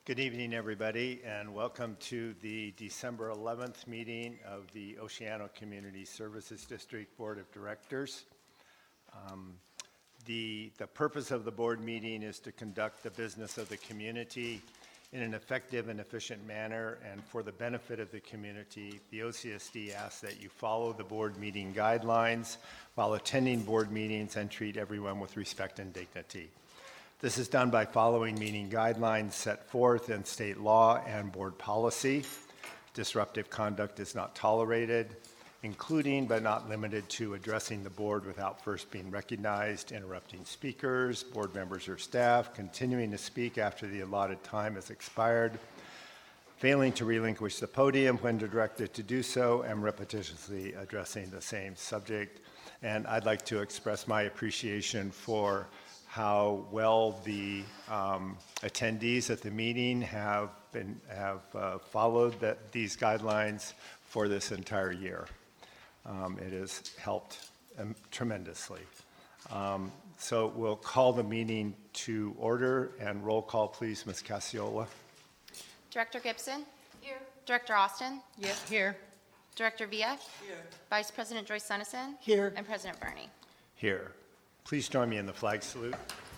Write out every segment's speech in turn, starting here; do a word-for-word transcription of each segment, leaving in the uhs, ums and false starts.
Good evening, everybody, and welcome to the December eleventh meeting of the Oceano Community Services District Board of Directors. Um, the, the purpose of the board meeting is to conduct the business of the community in an effective and efficient manner, and for the benefit of the community, the O C S D asks that you follow the board meeting guidelines while attending board meetings and treat everyone with respect and dignity. This is done by following meeting guidelines set forth in state law and board policy. Disruptive conduct is not tolerated, including but not limited to addressing the board without first being recognized, interrupting speakers, board members or staff, continuing to speak after the allotted time has expired, failing to relinquish the podium when directed to do so, and repetitiously addressing the same subject. And I'd like to express my appreciation for how well the um, attendees at the meeting have been have uh, followed that, these guidelines for this entire year. Um, it has helped um, tremendously. Um, so we'll call the meeting to order, and roll call, please, Miz Cassiola. Director Gibson? Here. Director Austin? Yes, here. Director Villa? Here. Vice President Joyce Sunnison? Here. And President Bernie? Here. Please join me in the flag salute.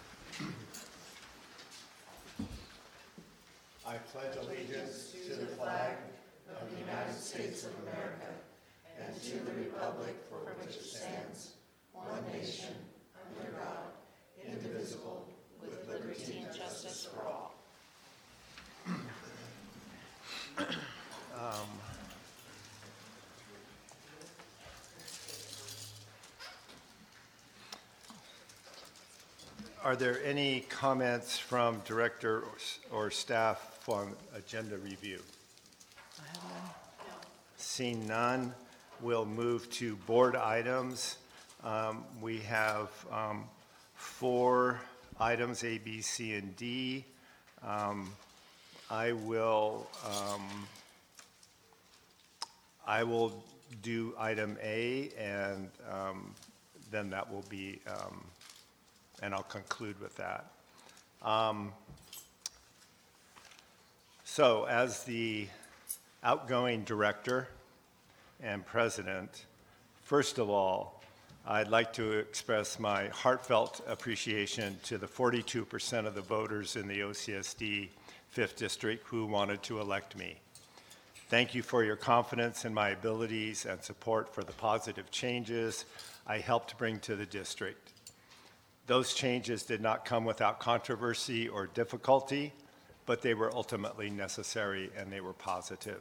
I pledge allegiance to the flag of the United States of America and to the republic for which it stands, one nation, under God, indivisible, with liberty and justice for all. um, Are there any comments from director or, or staff on agenda review? I have none. No. Seeing none, we'll move to board items. Um, we have um, four items, A, B, C, and D. Um, I will um, I will do item A, and um, then that will be um, and I'll conclude with that. Um, so as the outgoing director and president, first of all, I'd like to express my heartfelt appreciation to the forty-two percent of the voters in the O C S D fifth District who wanted to elect me. Thank you for your confidence in my abilities and support for the positive changes I helped bring to the district. Those changes did not come without controversy or difficulty, but they were ultimately necessary and they were positive.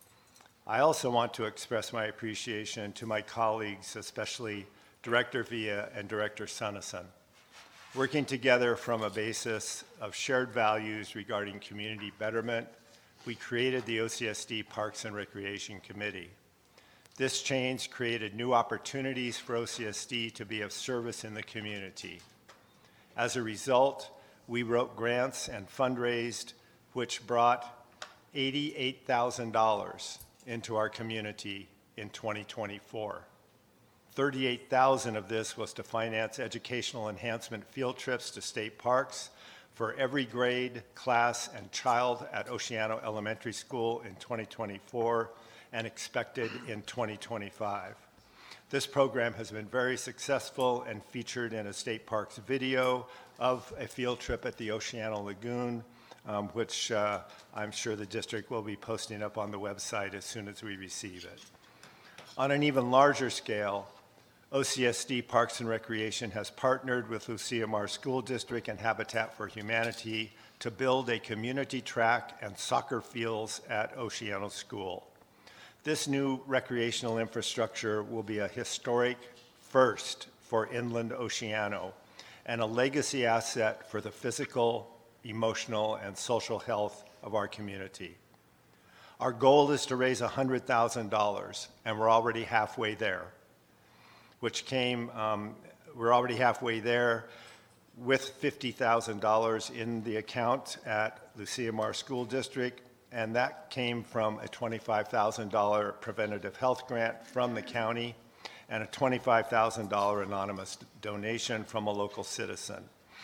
I also want to express my appreciation to my colleagues, especially Director Villa and Director Sunnison. Working together from a basis of shared values regarding community betterment, we created the O C S D Parks and Recreation Committee. This change created new opportunities for O C S D to be of service in the community. As a result, we wrote grants and fundraised, which brought eighty-eight thousand dollars into our community in twenty twenty-four. thirty-eight thousand dollars of this was to finance educational enhancement field trips to state parks for every grade, class, and child at Oceano Elementary School in twenty twenty-four and expected in twenty twenty-five. This program has been very successful and featured in a state parks video of a field trip at the Oceano Lagoon, um, which uh, I'm sure the district will be posting up on the website as soon as we receive it. On an even larger scale, O C S D Parks and Recreation has partnered with Lucia Mar School District and Habitat for Humanity to build a community track and soccer fields at Oceano School. This new recreational infrastructure will be a historic first for inland Oceano and a legacy asset for the physical, emotional, and social health of our community. Our goal is to raise one hundred thousand dollars, and we're already halfway there, which came, um, we're already halfway there with fifty thousand dollars in the account at Lucia Mar School District, and that came from a twenty-five thousand dollars preventative health grant from the county and a twenty-five thousand dollars anonymous donation from a local citizen.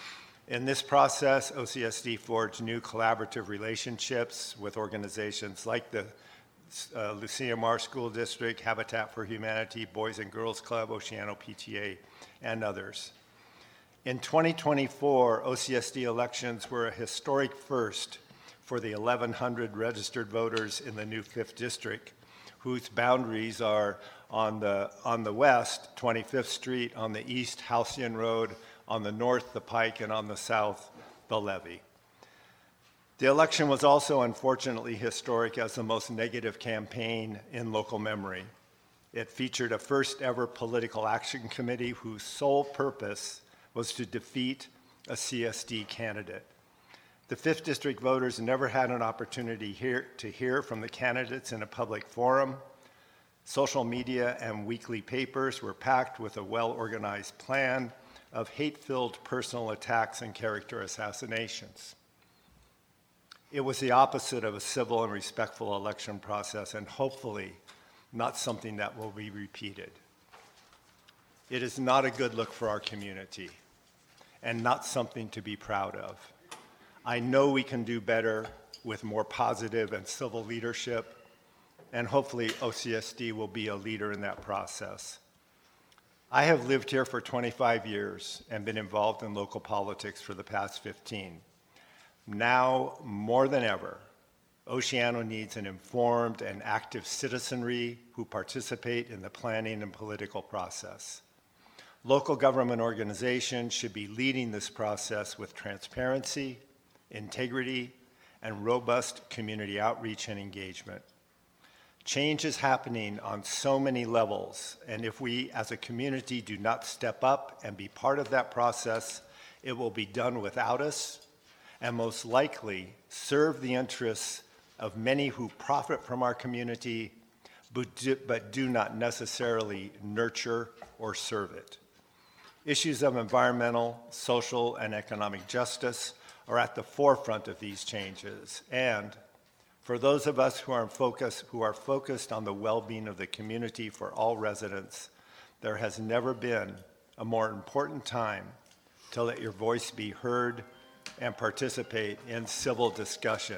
In this process, O C S D forged new collaborative relationships with organizations like the uh, Lucia Mar School District, Habitat for Humanity, Boys and Girls Club, Oceano P T A, and others. In twenty twenty-four, O C S D elections were a historic first for the eleven hundred registered voters in the new fifth District, whose boundaries are on the, on the west, twenty-fifth Street, on the east, Halcyon Road, on the north, the Pike, and on the south, the Levee. The election was also unfortunately historic as the most negative campaign in local memory. It featured a first ever political action committee whose sole purpose was to defeat a C S D candidate. The fifth District voters never had an opportunity here to hear from the candidates in a public forum. Social media and weekly papers were packed with a well-organized plan of hate-filled personal attacks and character assassinations. It was the opposite of a civil and respectful election process, and hopefully not something that will be repeated. It is not a good look for our community, and not something to be proud of. I know we can do better with more positive and civil leadership, and hopefully O C S D will be a leader in that process. I have lived here for twenty-five years and been involved in local politics for the past fifteen. Now, more than ever, Oceano needs an informed and active citizenry who participate in the planning and political process. Local government organizations should be leading this process with transparency, integrity, and robust community outreach and engagement. Change is happening on so many levels, and if we as a community do not step up and be part of that process, it will be done without us and most likely serve the interests of many who profit from our community but do, but do not necessarily nurture or serve it. Issues of environmental, social, and economic justice are at the forefront of these changes, and for those of us who are, focus, who are focused on the well-being of the community for all residents, there has never been a more important time to let your voice be heard and participate in civil discussion.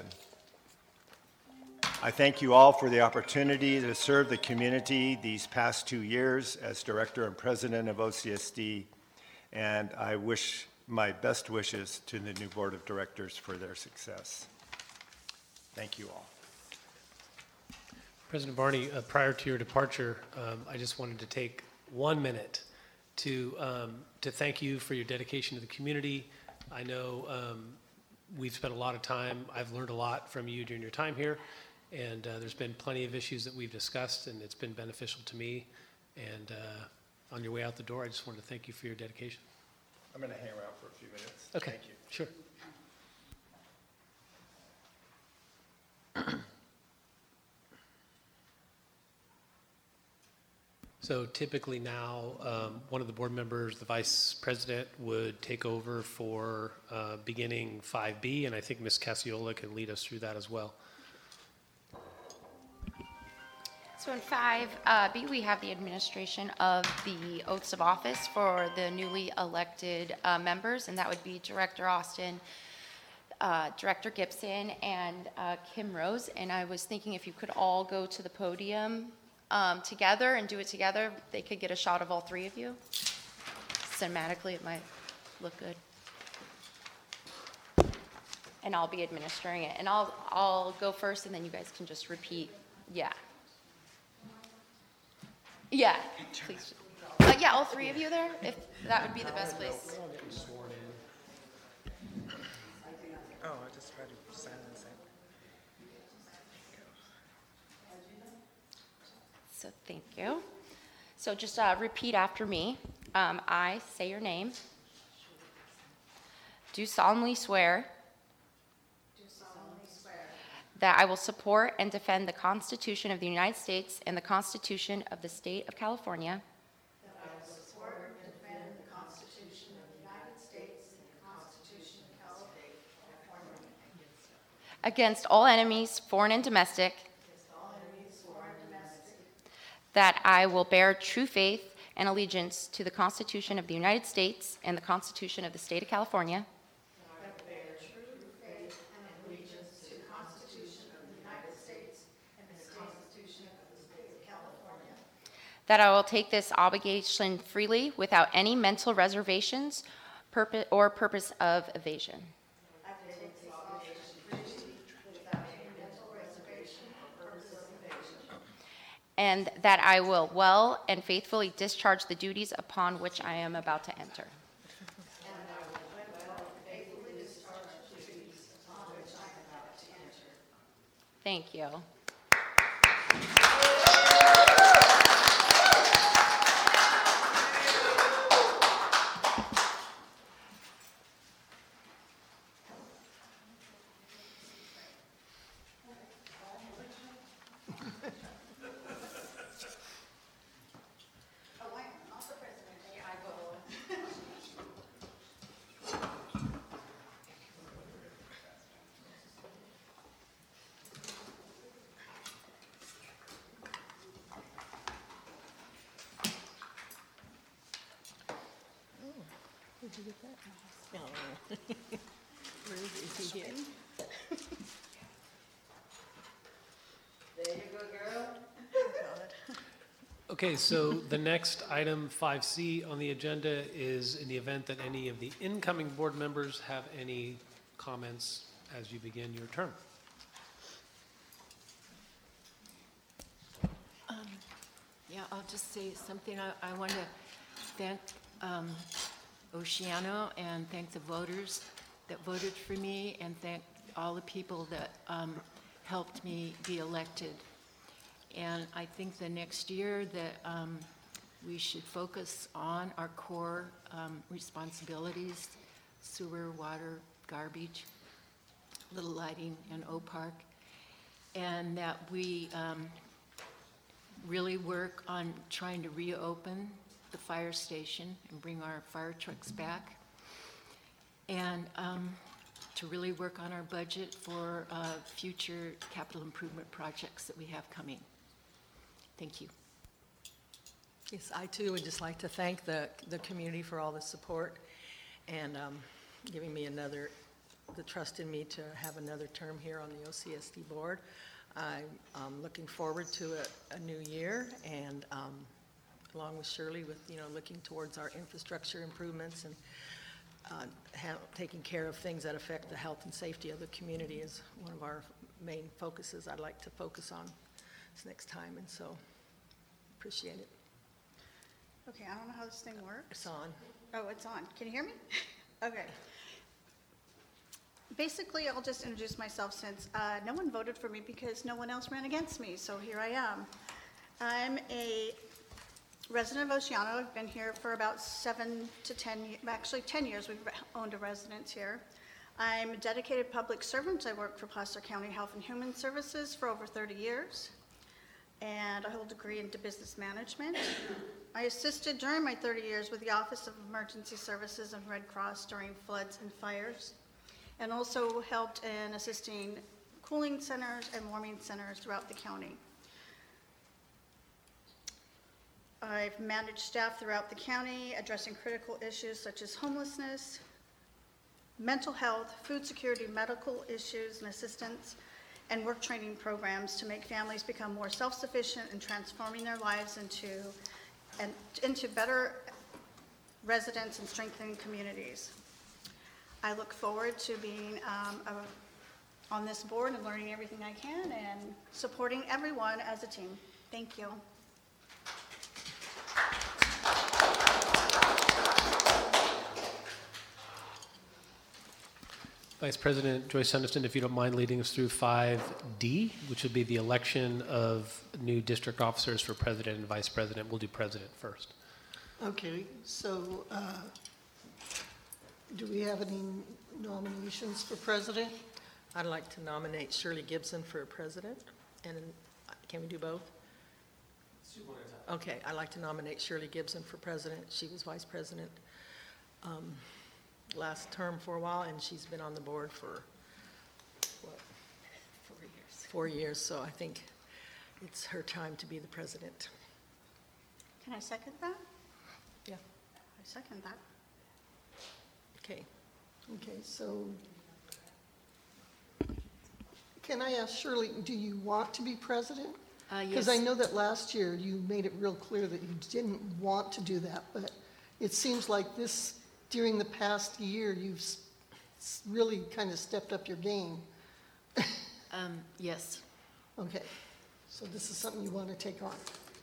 I thank you all for the opportunity to serve the community these past two years as Director and President of O C S D, and I wish my best wishes to the new Board of Directors for their success. Thank you all. President Barney, uh, prior to your departure, um, I just wanted to take one minute to um, to thank you for your dedication to the community. I know um, we've spent a lot of time. I've learned a lot from you during your time here, and uh, there's been plenty of issues that we've discussed, and it's been beneficial to me. And uh, on your way out the door, I just wanted to thank you for your dedication. I'm going to hang around for a few minutes. Okay. Thank you. Sure. So typically now, um, one of the board members, the vice president, would take over for uh, beginning five B, and I think Miz Casiola can lead us through that as well. So in five B, we have the administration of the oaths of office for the newly elected uh, members, and that would be Director Austin, uh, Director Gibson, and uh, Kim Rose. And I was thinking if you could all go to the podium um, together and do it together, they could get a shot of all three of you. Cinematically, it might look good. And I'll be administering it. And I'll, I'll go first, and then you guys can just repeat. Yeah. Yeah, please. Uh, yeah, all three of you there, if that would be the best place. Oh, I just tried to silence it. So thank you. So just uh, repeat after me. Um, I say your name. Do solemnly swear. Do solemnly swear That I will support and defend the Constitution of the United States and the Constitution of the State of California that I will support and defend the Constitution of the United States and the Constitution of California against all enemies, foreign and domestic. against all enemies, foreign and domestic, That I will bear true faith and allegiance to the Constitution of the United States and the Constitution of the State of California. that I will take this obligation freely without any mental reservations purpose, or purpose of evasion. And that I will well and faithfully discharge the duties upon which I am about to enter. Thank you. Did you get that? No. Where is, is he here? There you go, girl. Okay, so the next item, five C on the agenda, is in the event that any of the incoming board members have any comments as you begin your term. Yeah, I'll just say something. I, I want to thank um, Oceano and thank the voters that voted for me and thank all the people that um, helped me be elected. And I think the next year that um, we should focus on our core um, responsibilities, sewer, water, garbage, little lighting, and O Park, and that we um, really work on trying to reopen the fire station and bring our fire trucks back, and um, to really work on our budget for uh, future capital improvement projects that we have coming. Thank you. Yes, I too would just like to thank the, the community for all the support and um, giving me another, the trust in me to have another term here on the O C S D board. I'm looking forward to a, a new year, and um, along with Shirley, with, you know, looking towards our infrastructure improvements and uh, ha- taking care of things that affect the health and safety of the community is one of our main focuses I'd like to focus on this next time, and so appreciate it. Okay, I don't know how this thing works. It's on. Oh, it's on. Can you hear me? Okay. Basically, I'll just introduce myself since uh, no one voted for me because no one else ran against me, so here I am. I'm a resident of Oceano. I've been here for about seven to ten, ye- actually ten years we've owned a residence here. I'm a dedicated public servant. I work for Placer County Health and Human Services for over thirty years, and I hold a degree into business management. I assisted during my thirty years with the Office of Emergency Services and Red Cross during floods and fires, and also helped in assisting cooling centers and warming centers throughout the county. I've managed staff throughout the county addressing critical issues such as homelessness, mental health, food security, medical issues and assistance, and work training programs to make families become more self-sufficient and transforming their lives into, and, into better residents and strengthening communities. I look forward to being um, a, on this board and learning everything I can and supporting everyone as a team. Thank you. Vice President Joyce Sunderson, if you don't mind leading us through five D, which would be the election of new district officers for president and vice president. We'll do president first. Okay, so uh, do we have any nominations for president? I'd like to nominate Shirley Gibson for president, and uh, can we do both? Okay, I'd like to nominate Shirley Gibson for president. She was vice president um, last term for a while, and she's been on the board for, what? Four years. Four years, so I think it's her time to be the president. Can I second that? Yeah. I second that. Okay. Okay, so can I ask Shirley, do you want to be president? Uh, Because I yes. know that last year you made it real clear that you didn't want to do that, but it seems like this, during the past year, you've s- s- really kind of stepped up your game. Um, yes. Okay, so this is something you want to take on?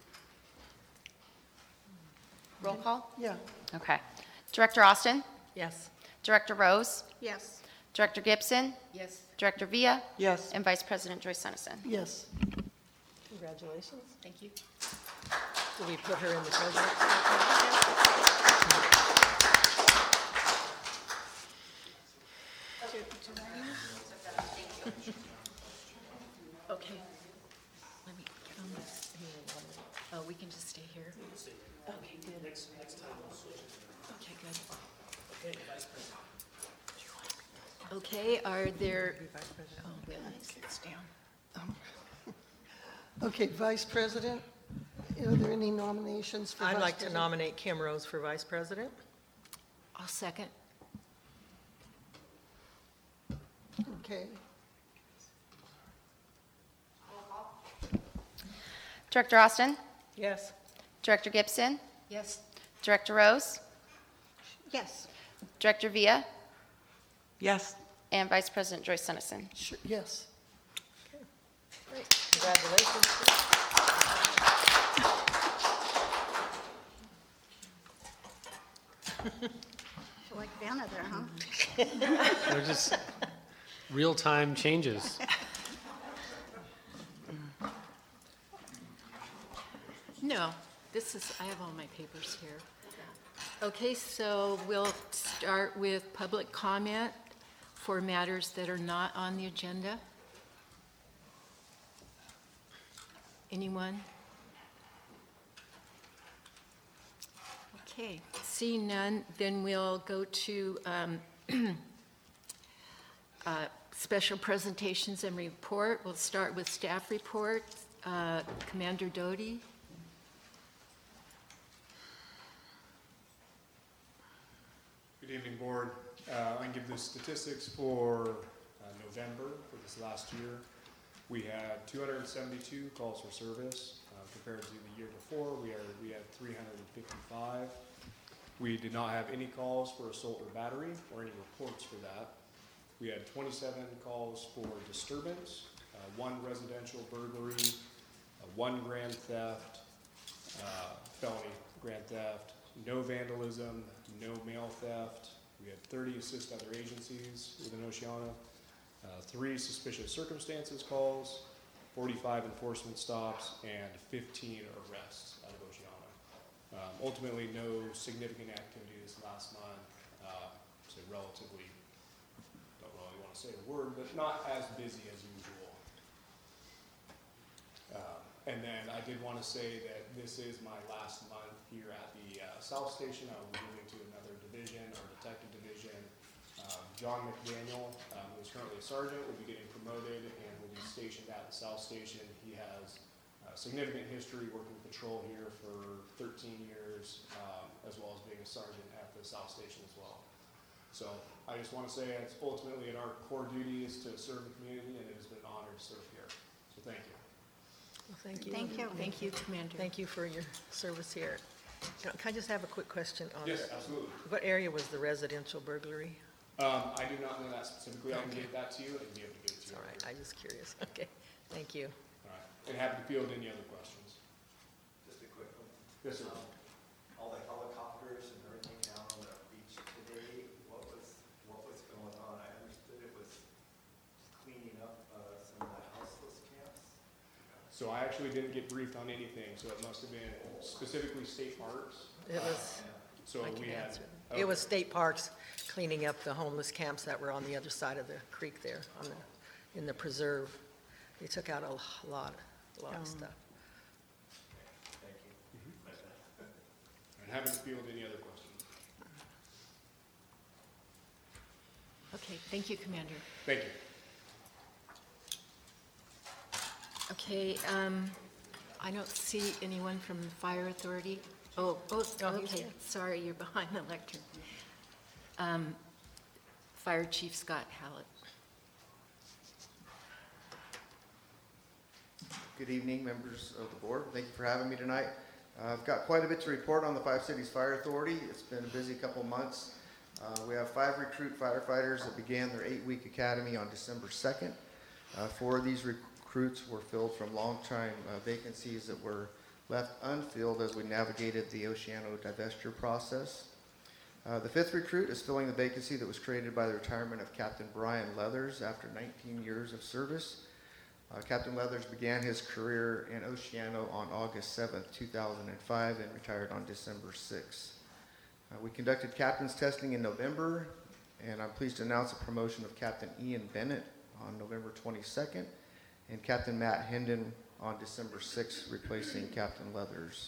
Roll call? Yeah. Okay. Director Austin? Yes. Director Rose? Yes. Director Gibson? Yes. Director Villa? Yes. And Vice President Joyce Sunnison. Yes. Congratulations. Thank you. Do we put her in the president's? Okay. Let me get on this. Oh, we can just stay here? Okay, good. Next, next time we'll switch. Okay, good. Okay, are there, oh, well, it's down. Okay, Vice President, are there any nominations for Vice I'd like to President? nominate Kim Rose for vice president. I'll second. Okay, Director Austin? Yes. Director Gibson? Yes. Director Rose? Yes. Director Villa? Yes. And Vice President Joyce Sunnison. sure, yes. Great. Congratulations. Feel like Vanna there, huh? They're just real-time changes. No, this is, I have all my papers here. Okay, so we'll start with public comment for matters that are not on the agenda. Anyone? Okay, seeing none, then we'll go to um, uh, special presentations and report. We'll start with staff report. Uh, Commander Doty. Good evening, Board. Uh, I can give the statistics for uh, November, for this last year. We had two hundred seventy-two calls for service uh, compared to the year before. We, are, we had three hundred fifty-five. We did not have any calls for assault or battery or any reports for that. We had twenty-seven calls for disturbance, uh, one residential burglary, uh, one grand theft, uh, felony grand theft, no vandalism, no mail theft. We had thirty assist other agencies within Oceana, uh, three suspicious circumstances calls, forty-five enforcement stops, and fifteen arrests out of Oceana. Um, ultimately, no significant activity this last month. Uh, so relatively, don't really want to say the word, but not as busy as usual. Um, and then I did want to say that this is my last month here at the uh, South Station. I will be moving to another division, our detective division. Um, John McDaniel, um, who is currently a sergeant, will be getting promoted and will be stationed at the South Station. He has uh, significant history working patrol here for thirteen years, um, as well as being a sergeant at the South Station as well. So I just want to say it's ultimately at our core duty is to serve the community, and it has been an honor to serve here. So thank you. Well, thank you. Thank you. Thank you, Commander. Thank you for your service here. Can I- Can I just have a quick question on Yes, the- absolutely. what area was the residential burglary? Um, I do not know that specifically. I can get that to you and be able to get it to It's you. all right, I'm just curious. Okay, thank you. All right. And happy to field any other questions. Just a quick one. Yes, sir. Um, All the helicopters and everything down on the beach today, what was, what was going on? I understood it was cleaning up uh, some of the houseless camps. So I actually didn't get briefed on anything, so it must have been specifically state parks. It was, So I we can had. answer. It was state parks cleaning up the homeless camps that were on the other side of the creek there, on the, in the preserve. They took out a lot, a lot of stuff. Thank you. And happy to field any other questions. Okay, thank you, Commander. Thank you. Okay, um, I don't see anyone from the Fire Authority. Oh, oh, Oh, he's okay, here. sorry, you're behind the lectern. Um, Fire Chief Scott Hallett. Good evening, members of the board. Thank you for having me tonight. Uh, I've got quite a bit to report on the Five Cities Fire Authority. It's been a busy couple months. Uh, we have five recruit firefighters that began their eight-week academy on December second. Uh, four of these recruits were filled from long-time uh, vacancies that were left unfilled as we navigated the Oceano divestiture process. Uh, the fifth recruit is filling the vacancy that was created by the retirement of Captain Brian Leathers after nineteen years of service. Uh, Captain Leathers began his career in Oceano on August seventh, two thousand five and retired on December sixth. Uh, we conducted captain's testing in November, and I'm pleased to announce the promotion of Captain Ian Bennett on November twenty-second and Captain Matt Hendon on December sixth, replacing Captain Leathers.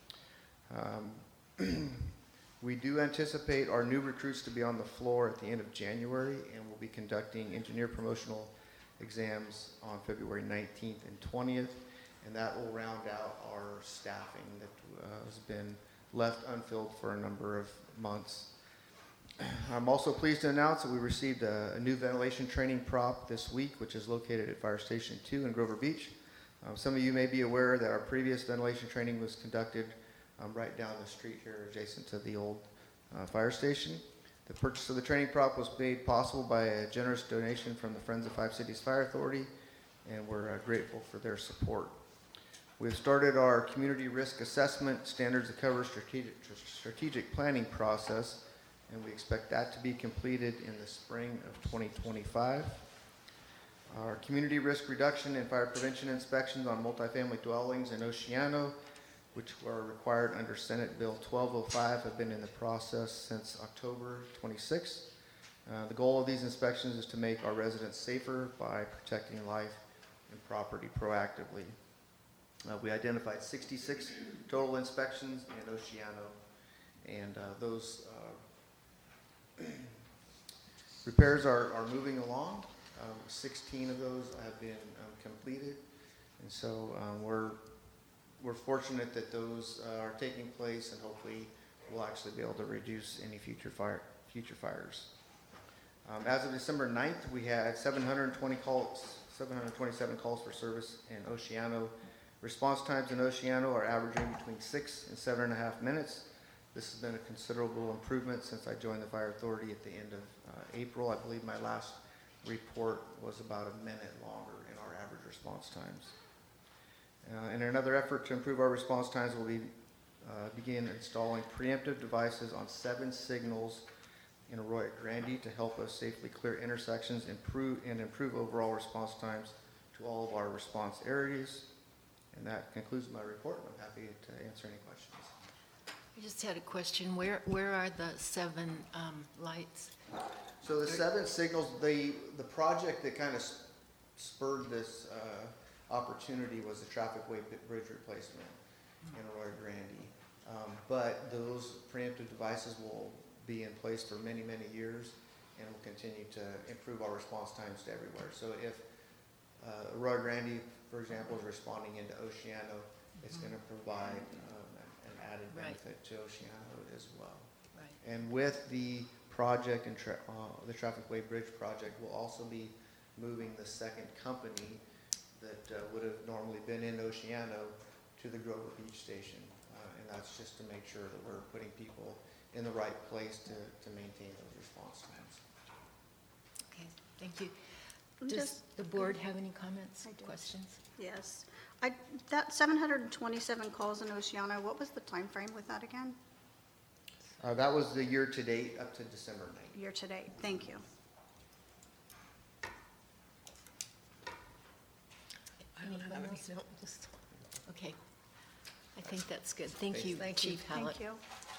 Um, we do anticipate our new recruits to be on the floor at the end of January, and we'll be conducting engineer promotional exams on February nineteenth and twentieth, and that will round out our staffing that uh, has been left unfilled for a number of months. I'm also pleased to announce that we received a, a new ventilation training prop this week, which is located at Fire Station two in Grover Beach. Um, some of you may be aware that our previous ventilation training was conducted um, right down the street here adjacent to the old uh, fire station. The purchase of the training prop was made possible by a generous donation from the Friends of Five Cities Fire Authority, and we're uh, grateful for their support. We've started our community risk assessment standards to cover strategic, strategic planning process, and we expect that to be completed in the spring of twenty twenty-five. Our community risk reduction and fire prevention inspections on multifamily dwellings in Oceano, which were required under Senate Bill twelve oh five, have been in the process since October twenty-sixth. Uh, the goal of these inspections is to make our residents safer by protecting life and property proactively. Uh, we identified sixty-six total inspections in Oceano, and uh, those uh, repairs are, are moving along. Um, sixteen of those have been um, completed, and so um, we're we're fortunate that those uh, are taking place, and hopefully we'll actually be able to reduce any future fire future fires. Um, as of December ninth, we had seven hundred twenty calls, seven hundred twenty-seven calls for service in Oceano. Response times in Oceano are averaging between six and seven and a half minutes. This has been a considerable improvement since I joined the Fire Authority at the end of uh, April. I believe my last report was about a minute longer in our average response times. Uh, in another effort to improve our response times, we'll be, uh, begin installing preemptive devices on seven signals in Arroyo Grande to help us safely clear intersections, improve, and improve overall response times to all of our response areas. And that concludes my report. I'm happy to answer any questions. I just had a question. Where where are the seven um, lights? So the seven signals, the the project that kind of spurred this uh, opportunity was the traffic-way bridge replacement in Arroyo Grande. Um, but those preemptive devices will be in place for many, many years, and will continue to improve our response times to everywhere. So if uh, Arroyo Grande, for example, is responding into Oceano, it's going to provide um, an added benefit right. to Oceano as well. Right. And with the project and tra uh, the Traffic-Way Bridge project, we'll also be moving the second company that uh, would have normally been in Oceano to the Grover Beach station. Uh, and that's just to make sure that we're putting people in the right place to, to maintain those response times. Okay, thank you. Does Just, the board have any comments, I do. questions? Yes. I, that seven hundred twenty-seven calls in Oceano, what was the time frame with that again? Uh, that was the year to date up to December ninth. Year to date. Thank you. I don't have any, no, just, Okay. I think that's good. Thank Thanks. you, Thank you. Chief Hallett. Thank you.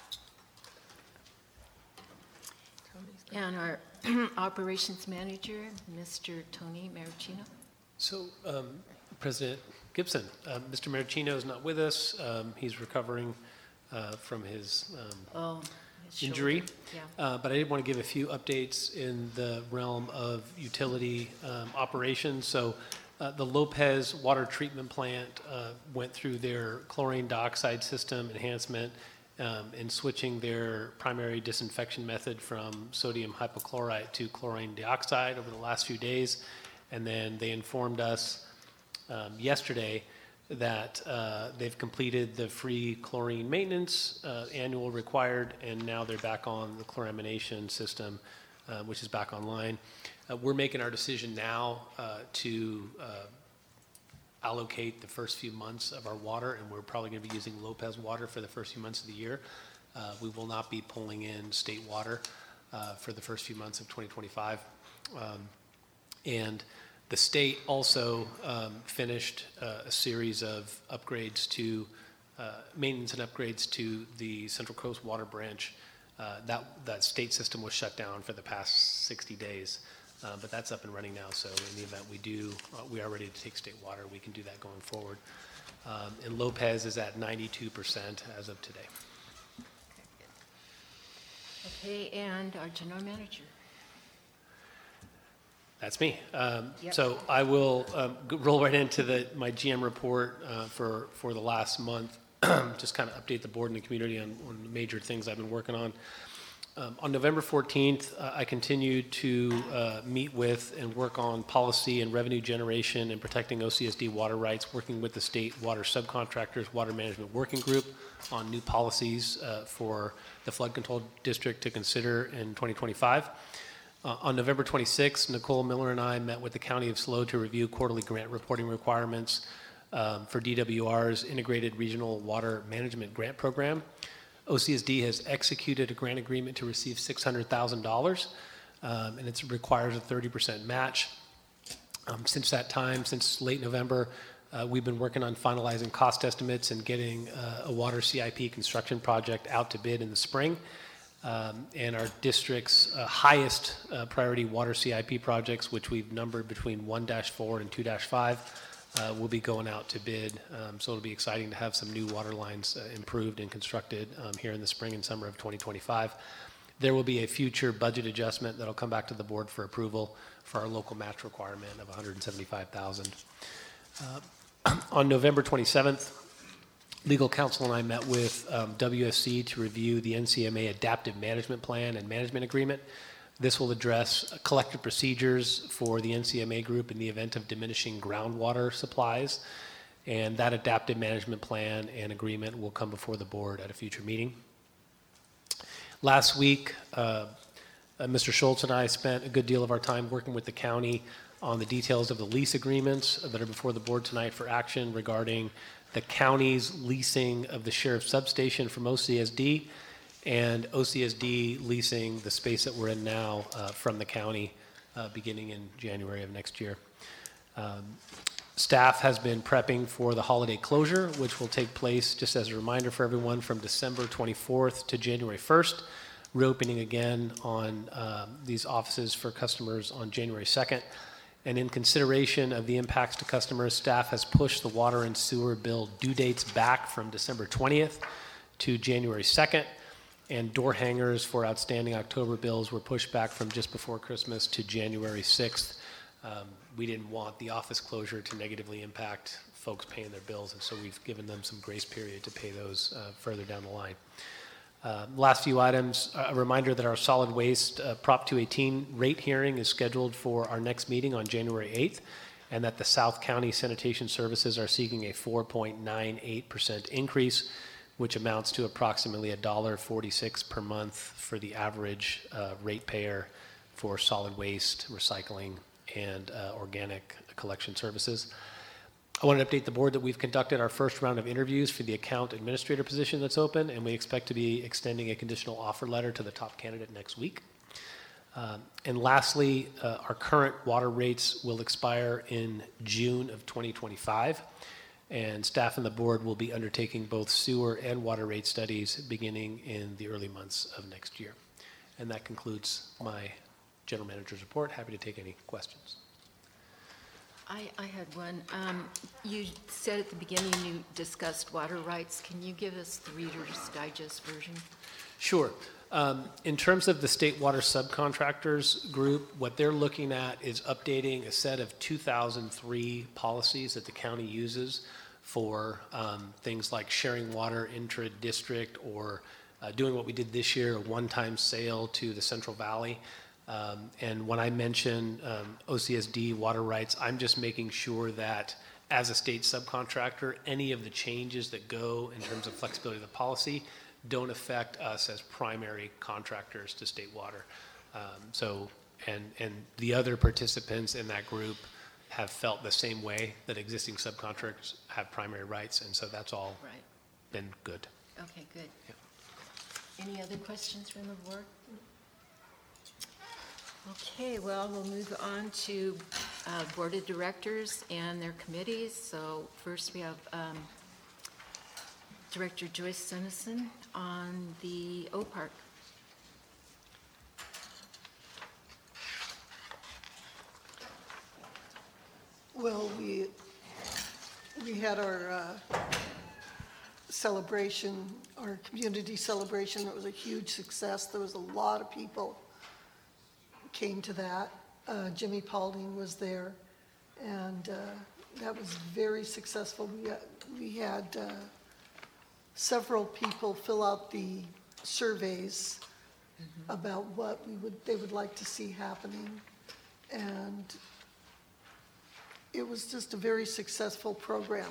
Tony's got- And our operations manager, Mister Tony Maricino. So, um, President Gibson, uh, Mister Maricino is not with us. Um, He's recovering uh, from his um, Oh, his shoulder. injury. Yeah. Uh, But I did want to give a few updates in the realm of utility um, operations. So uh, the Lopez Water Treatment Plant uh, went through their chlorine dioxide system enhancement um, in switching their primary disinfection method from sodium hypochlorite to chlorine dioxide over the last few days. And then they informed us um, yesterday that uh, they've completed the free chlorine maintenance, uh, annual required, and now they're back on the chloramination system, uh, which is back online. Uh, we're making our decision now uh, to uh, allocate the first few months of our water, and we're probably going to be using Lopez water for the first few months of the year. Uh, we will not be pulling in state water uh, for the first few months of twenty twenty-five. Um, and the state also um, finished uh, a series of upgrades to, uh, maintenance and upgrades to the Central Coast Water Branch. Uh, that, that state system was shut down for the past sixty days, uh, but that's up and running now. So in the event we do, uh, we are ready to take state water, we can do that going forward. Um, and Lopez is at ninety-two percent as of today. Okay, and our general manager. That's me. Um, Yep. So I will um, g- roll right into the, my G M report uh, for, for the last month, just kind of update the board and the community on, on the major things I've been working on. Um, on November fourteenth, uh, I continued to uh, meet with and work on policy and revenue generation and protecting O C S D water rights, working with the state water subcontractors, water management working group on new policies uh, for the flood control district to consider in twenty twenty-five. Uh, on November twenty-sixth, Nicole Miller and I met with the County of S L O to review quarterly grant reporting requirements um, for D W R's Integrated Regional Water Management Grant Program. O C S D has executed a grant agreement to receive six hundred thousand dollars, um, and it requires a thirty percent match. Um, since that time, since late November, uh, we've been working on finalizing cost estimates and getting uh, a water C I P construction project out to bid in the spring. Um, and our district's uh, highest uh, priority water C I P projects, which we've numbered between one dash four and two dash five, uh, will be going out to bid. Um, so it'll be exciting to have some new water lines uh, improved and constructed um, here in the spring and summer of twenty twenty-five. There will be a future budget adjustment that'll come back to the board for approval for our local match requirement of one hundred seventy-five thousand dollars. Uh, on November twenty-seventh, Legal counsel and I met with um, W S C to review the N C M A Adaptive Management Plan and Management Agreement. This will address uh, collective procedures for the N C M A group in the event of diminishing groundwater supplies. And that adaptive management plan and agreement will come before the board at a future meeting. Last week, uh, uh, Mister Schultz and I spent a good deal of our time working with the county on the details of the lease agreements that are before the board tonight for action regarding the county's leasing of the sheriff's substation from O C S D and O C S D leasing the space that we're in now uh, from the county uh, beginning in January of next year. Um, staff has been prepping for the holiday closure, which will take place, just as a reminder for everyone, from December twenty-fourth to January first. Reopening again on um, these offices for customers on January second. And in consideration of the impacts to customers, staff has pushed the water and sewer bill due dates back from December twentieth to January second. And door hangers for outstanding October bills were pushed back from just before Christmas to January sixth. Um, we didn't want the office closure to negatively impact folks paying their bills, and so we've given them some grace period to pay those uh, further down the line. Uh, last few items, a reminder that our solid waste uh, Prop two eighteen rate hearing is scheduled for our next meeting on January eighth, and that the South County Sanitation Services are seeking a four point nine eight percent increase, which amounts to approximately one dollar forty-six per month for the average uh, ratepayer for solid waste, recycling, and uh, organic collection services. I want to update the board that we've conducted our first round of interviews for the account administrator position that's open, and we expect to be extending a conditional offer letter to the top candidate next week. Um, and lastly, uh, our current water rates will expire in June of twenty twenty-five, and staff and the board will be undertaking both sewer and water rate studies beginning in the early months of next year. And that concludes my general manager's report. Happy to take any questions. I, I had one. Um, you said at the beginning you discussed water rights. Can you give us the Reader's Digest version? Sure. Um, in terms of the state water subcontractors group, what they're looking at is updating a set of two thousand three policies that the county uses for um, things like sharing water intra-district or uh, doing what we did this year, a one-time sale to the Central Valley. Um, and when I mention um, O C S D water rights, I'm just making sure that as a state subcontractor, any of the changes that go in terms of flexibility of the policy don't affect us as primary contractors to State Water. Um, So, and, and the other participants in that group have felt the same way, that existing subcontractors have primary rights, and so that's all Right. been good. Okay, good. Yeah. Any other questions from the board? Okay, well, we'll move on to uh, Board of Directors and their committees. So first we have um, Director Joyce Sunnison on the O Park. Well, we, we had our uh, celebration, our community celebration. It was a huge success. There was a lot of people came to that. Uh, Jimmy Paulding was there, and uh, that was very successful. We, uh, we had uh, several people fill out the surveys about what we would, they would like to see happening. And it was just a very successful program.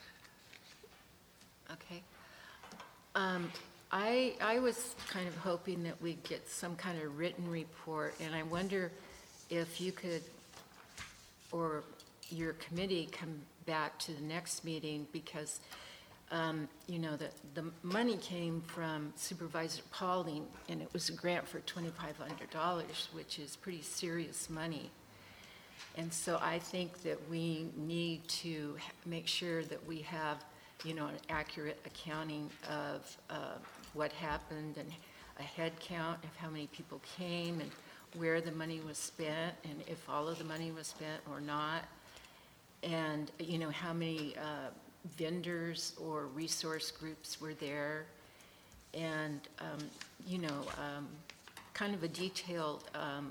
Okay. Um, I, I was kind of hoping that we'd get some kind of written report, and I wonder if you could, or your committee, come back to the next meeting, because, um, you know, the, the money came from Supervisor Paulding, and it was a grant for twenty-five hundred dollars, which is pretty serious money. And so I think that we need to ha- make sure that we have, you know, an accurate accounting of uh, what happened, and a head count of how many people came, and where the money was spent, and if all of the money was spent or not, and, you know, how many uh, vendors or resource groups were there, and, um, you know, um, kind of a detailed um,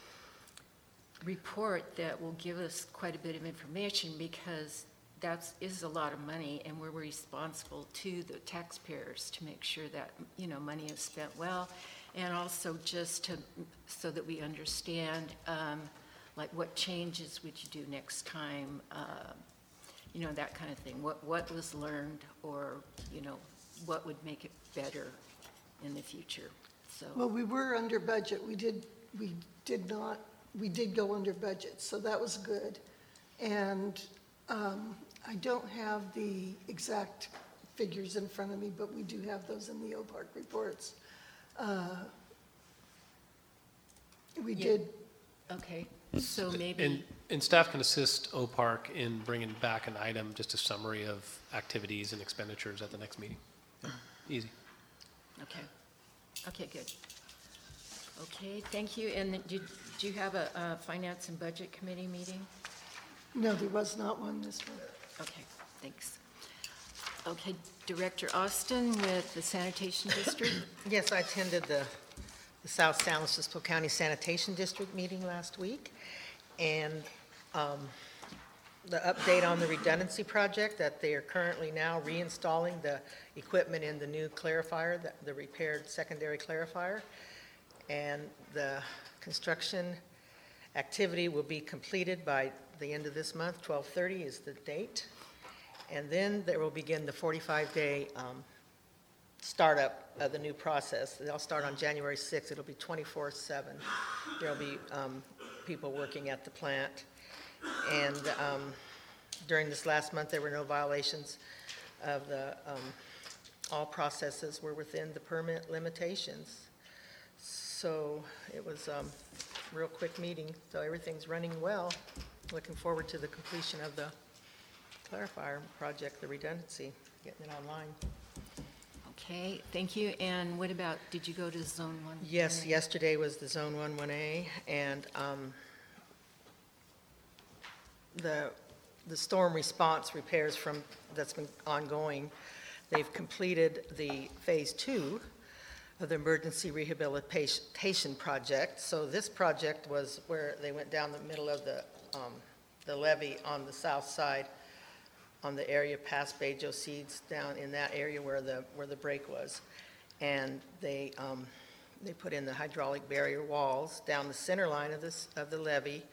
report that will give us quite a bit of information, because that's, is a lot of money, and we're responsible to the taxpayers to make sure that, you know, money is spent well, and also just to, so that we understand, um, like, what changes would you do next time, uh, you know, that kind of thing. What, what was learned, or, you know, what would make it better in the future, so. Well, we were under budget. We did, we did not, we did go under budget, so that was good. And um, I don't have the exact figures in front of me, but we do have those in the O P A R C reports. Uh, We Yeah. did, Okay, so maybe. And, and staff can assist O P A R C in bringing back an item, just a summary of activities and expenditures at the next meeting. Easy. Okay, okay, good. Okay, thank you. And then did, do you have a, a Finance and Budget Committee meeting? no, there was not one this one. Okay, thanks. Okay, Director Austin with the Sanitation District. Yes, I attended the, the South San Francisco County Sanitation District meeting last week, and um, the update on the redundancy project, that they are currently now reinstalling the equipment in the new clarifier, the, the repaired secondary clarifier, and the construction activity will be completed by the end of this month. Twelve thirty is the date. And then there will begin the forty-five day um, startup of the new process. They'll start on January sixth. It'll be twenty-four seven. There'll be um, people working at the plant. And um, during this last month, there were no violations of the, um, all processes were within the permit limitations. So it was um, a real quick meeting, so everything's running well. Looking forward to the completion of the clarifier project, the redundancy, getting it online. Okay, thank you. And what about, did you go to Zone One? Yes, yesterday was the Zone One, One A, and um, the, the storm response repairs from, that's been ongoing, they've completed the Phase Two of the emergency rehabilitation project. So this project was where they went down the middle of the, um, the levee on the south side, on the area past Bay Joe Seeds, down in that area where the, where the break was. And they, um, they put in the hydraulic barrier walls down the center line of this, of the levee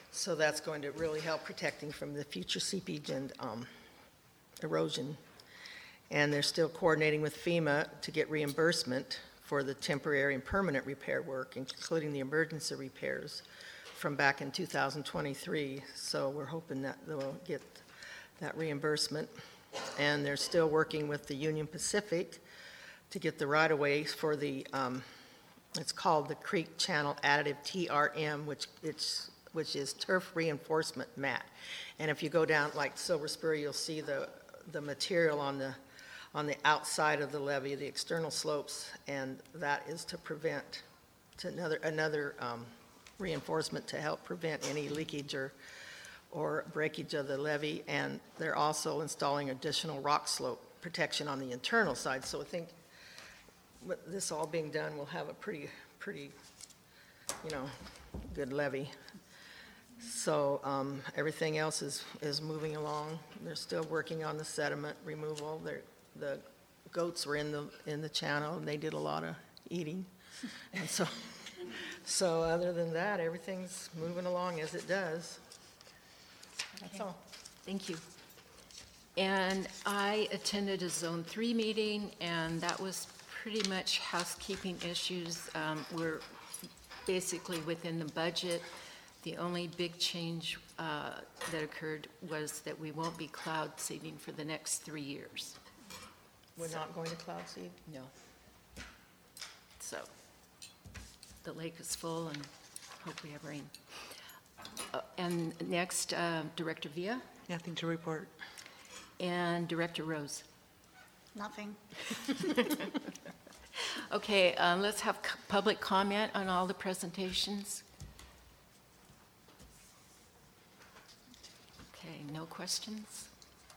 So that's going to really help protecting from the future seepage and um, erosion. And they're still coordinating with FEMA to get reimbursement for the temporary and permanent repair work, including the emergency repairs from back in two thousand twenty-three. So we're hoping that they'll get that reimbursement. And they're still working with the Union Pacific to get the right-of-way for the, um, it's called the Creek Channel Additive T R M, which it's, which is turf reinforcement mat. And if you go down like Silver Spur, you'll see the, the material on the, on the outside of the levee, the external slopes, and that is to prevent, to another, another um, reinforcement to help prevent any leakage or or breakage of the levee, and they're also installing additional rock slope protection on the internal side. So I think with this all being done, we'll have a pretty, pretty, you know, good levee. So um, everything else is, is moving along. They're still working on the sediment removal. They're, the goats were in the, in the channel, and they did a lot of eating. And so, so other than that, everything's moving along as it does. That's all. Thank you. And I attended a Zone Three meeting, and that was pretty much housekeeping issues. Um, We're basically within the budget. The only big change uh, that occurred was that we won't be cloud seeding for the next three years. We're not going to cloud seed? No. So the lake is full, and hope we have rain. Uh, And next, uh, Director Villa Nothing to report. and Director Rose. Nothing. Okay, uh, let's have c- public comment on all the presentations. Okay, no questions?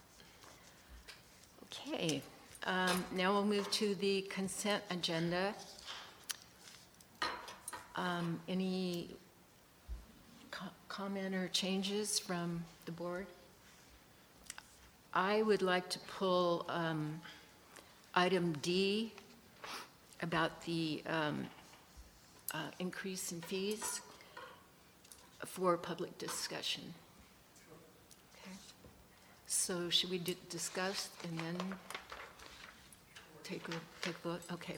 Okay, um, now we'll move to the consent agenda. Um, Any co- comment or changes from the board? I would like to pull um, item D about the um, uh, increase in fees for public discussion. Okay. So should we di- discuss and then take a, take a vote? Okay.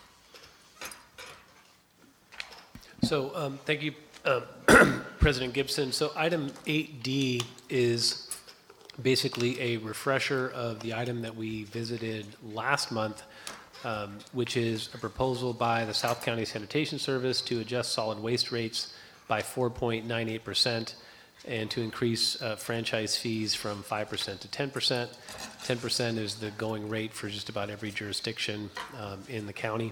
So, um, thank you, um, President Gibson. So item eight D is basically a refresher of the item that we visited last month, um, which is a proposal by the South County Sanitation Service to adjust solid waste rates by four point nine eight percent and to increase uh, franchise fees from five percent to ten percent. ten percent is the going rate for just about every jurisdiction um, in the county.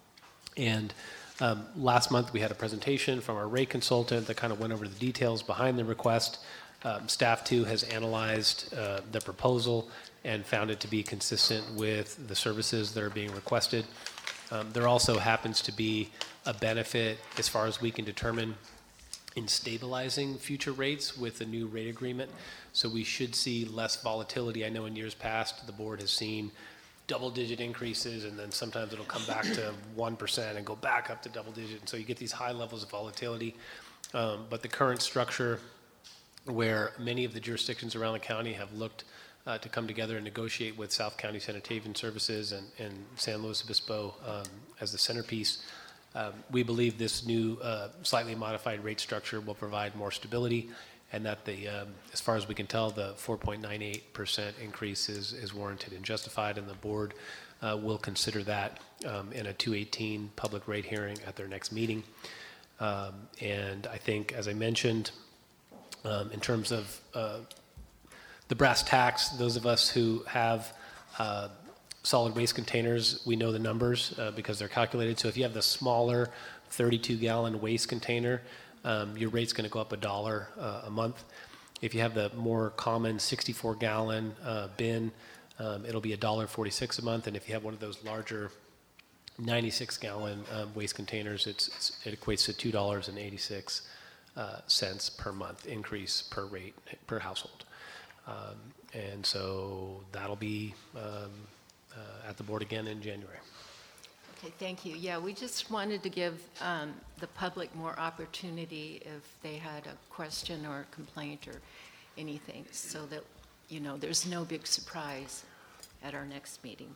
And Um, last month, we had a presentation from our rate consultant that kind of went over the details behind the request. Um, staff, too, has analyzed uh, the proposal and found it to be consistent with the services that are being requested. Um, there also happens to be a benefit, as far as we can determine, in stabilizing future rates with the new rate agreement. So we should see less volatility. I know in years past, the board has seen double-digit increases, and then sometimes it'll come back to one percent and go back up to double-digit. And so you get these high levels of volatility. Um, but the current structure, where many of the jurisdictions around the county have looked uh, to come together and negotiate with South County Sanitation Services and, and San Luis Obispo um, as the centerpiece, um, we believe this new uh, slightly modified rate structure will provide more stability, and that the, um, as far as we can tell, the four point nine eight percent increase is, is warranted and justified, and the board uh, will consider that um, in a two eighteen public rate hearing at their next meeting. Um, and I think, as I mentioned, um, in terms of uh, the brass tacks, those of us who have uh, solid waste containers, we know the numbers uh, because they're calculated. So if you have the smaller thirty-two gallon waste container, Um, your rate's going to go up a dollar uh, a month. If you have the more common sixty-four gallon uh, bin, um, it'll be a dollar forty-six a month. And if you have one of those larger ninety-six gallon um, waste containers, it's, it's, it equates to two dollars and eighty-six uh, cents per month increase per rate per household. Um, and so that'll be um, uh, at the board again in January. Okay, thank you. Yeah, we just wanted to give um, the public more opportunity if they had a question or a complaint or anything, so that, you know, there's no big surprise at our next meeting.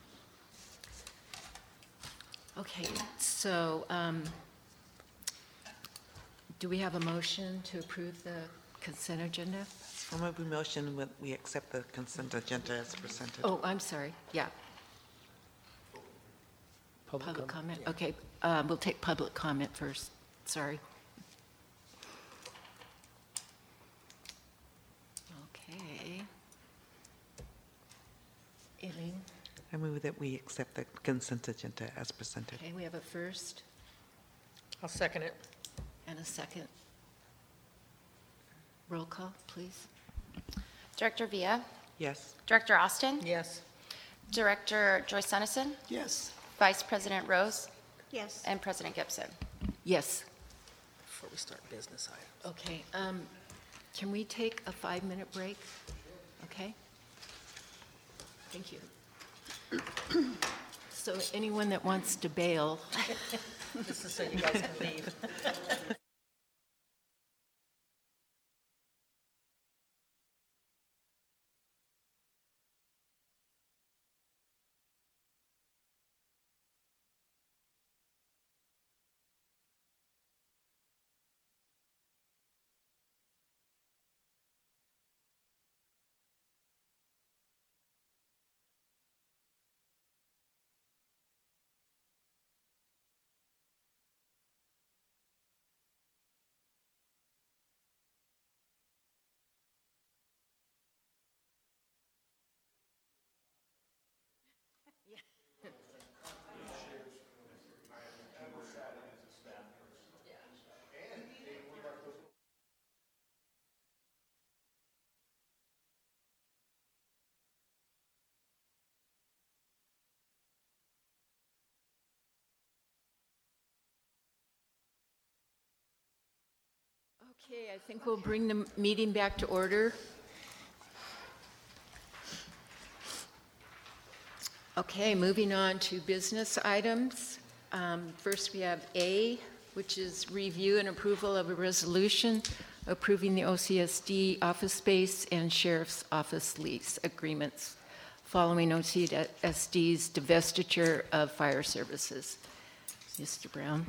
Okay, so um, do we have a motion to approve the consent agenda? I'll move a motion that we accept the consent agenda as presented. Oh, I'm sorry, yeah. Public Public comment? comment, okay. uh, We'll take public comment first, sorry. Okay. Eileen, I move that we accept the consent agenda as presented. okay, we have a first I'll second it. and a second. Roll call, please. Director Villa, Yes. Director Austin, Yes. Director Joyce Sennison, Yes. Vice President Rose, Yes. and President Gibson. Yes, Before we start business items. okay. um, Can we take a five-minute break? Okay? Thank you. So anyone that wants to bail, This is so you guys can leave. okay, I think we'll bring the meeting back to order. Okay, moving on to business items. Um, First, we have A, which is review and approval of a resolution approving the O C S D office space and sheriff's office lease agreements following O C S D's divestiture of fire services. Mister Brown?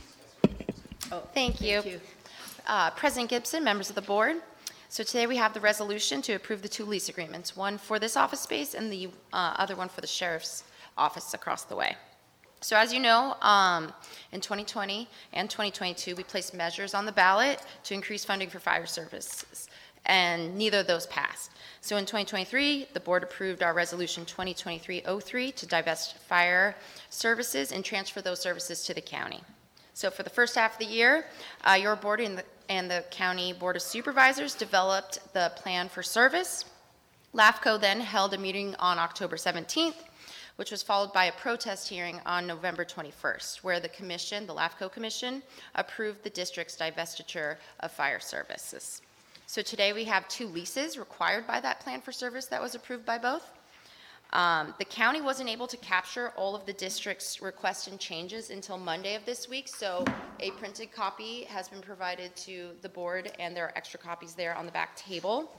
Thank you. Thank you. Uh, President Gibson, members of the board. So today we have the resolution to approve the two lease agreements, one for this office space and the uh, other one for the sheriff's office across the way. So as you know, um, in twenty twenty and twenty twenty-two, we placed measures on the ballot to increase funding for fire services, and neither of those passed. So in twenty twenty-three, the board approved our resolution twenty twenty-three oh three to divest fire services and transfer those services to the county. So for the first half of the year, uh, your board and the, and the County Board of Supervisors developed the plan for service. LAFCO then held a meeting on October seventeenth, which was followed by a protest hearing on November twenty-first, where the commission, the LAFCO Commission, approved the district's divestiture of fire services. So today we have two leases required by that plan for service that was approved by both. Um, the county wasn't able to capture all of the district's requests and changes until Monday of this week, so a printed copy has been provided to the board, and there are extra copies there on the back table.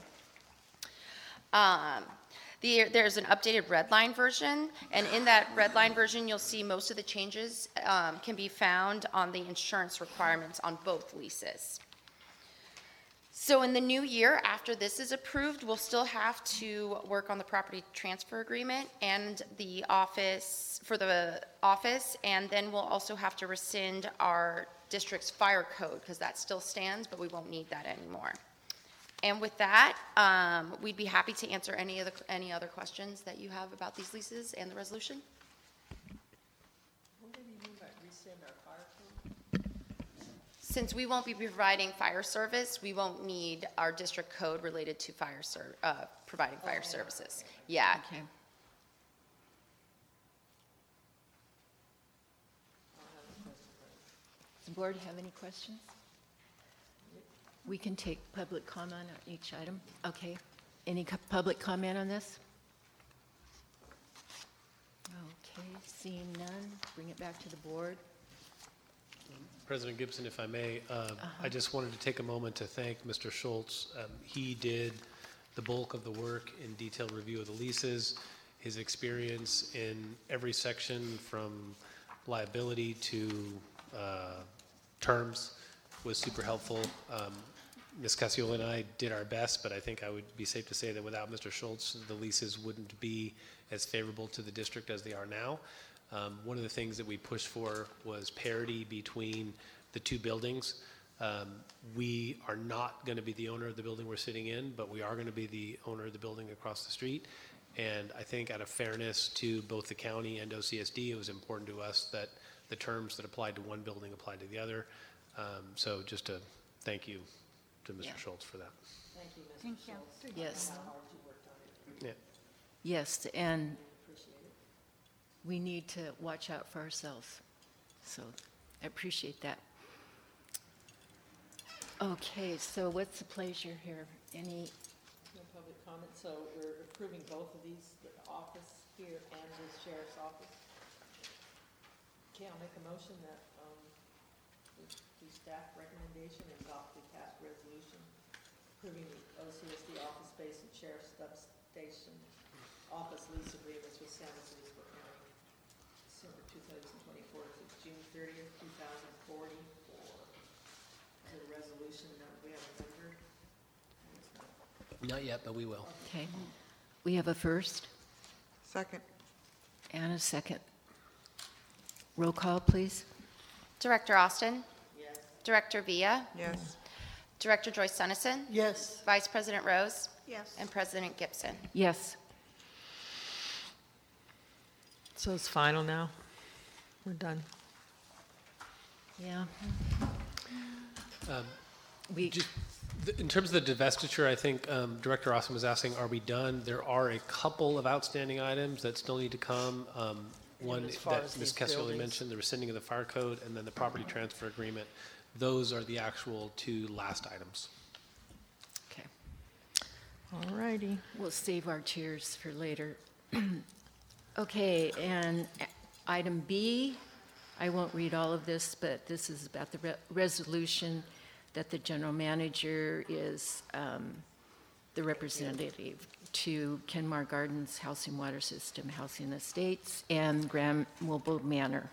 Um, the, there's an updated red line version, and in that red line version, you'll see most of the changes um, can be found on the insurance requirements on both leases. So in the new year, after this is approved, we'll still have to work on the property transfer agreement and the office, for the office, and then we'll also have to rescind our district's fire code, because that still stands, but we won't need that anymore. And with that, um, we'd be happy to answer any of the, any other questions that you have about these leases and the resolution. What do you mean by rescind our fire code? Since we won't be providing fire service, we won't need our district code related to fire ser, uh, providing fire services. Yeah. Okay. Does the board have any questions? We can take public comment on each item. Okay. Any co- public comment on this? Okay, Seeing none, bring it back to the board. President Gibson, if I may, uh, I just wanted to take a moment to thank Mister Schultz. Um, He did the bulk of the work in detailed review of the leases. His experience in every section from liability to uh, terms was super helpful. Um, Miz Cassiola and I did our best, but I think I would be safe to say that without Mister Schultz, the leases wouldn't be as favorable to the district as they are now. Um, one of the things that we pushed for was parity between the two buildings. Um, we are not going to be the owner of the building we're sitting in, but we are going to be the owner of the building across the street. And I think out of fairness to both the county and O C S D, it was important to us that the terms that applied to one building applied to the other. Um, so just to thank you to Mister Yeah. Schultz for that. Thank you, Mister Thank you. Schultz. Yes. How hard you worked on it. Yeah. Yes, and Appreciate it. we need to watch out for ourselves. So I appreciate that. Okay, so what's the pleasure here? Any, No public comment, so we're approving both of these, the office here and the sheriff's office. Okay, I'll make a motion that, um, the, the staff recommendation and adopt the C A S resolution approving the O C S D office space and sheriff's substation office lease agreements with San Luis Obispo County, December two thousand twenty-four to June thirtieth, two thousand forty-four. Is it a resolution that we have a number? It's not. Not yet, but we will. okay. We have a first Second. and a second. Roll call, please. Director Austin, Yes. Director Villa, Yes. Director Joyce Sunnison, Yes. Vice President Rose, Yes. and President Gibson. Yes. So it's final now? We're done. Yeah. Um, We, Ju- th- In terms of the divestiture, I think um, Director Austin was asking, are we done? There are a couple of outstanding items that still need to come. Um, One as far that as Miz these Cassiola buildings? mentioned, the rescinding of the fire code, and then the property transfer agreement. Those are the actual two last items. okay. All righty. We'll save our cheers for later. Okay, and item B, I won't read all of this, but this is about the re- resolution that the general manager is um, the representative to Kenmar Gardens Housing Water System, Housing Estates, and Grand Mobile Manor.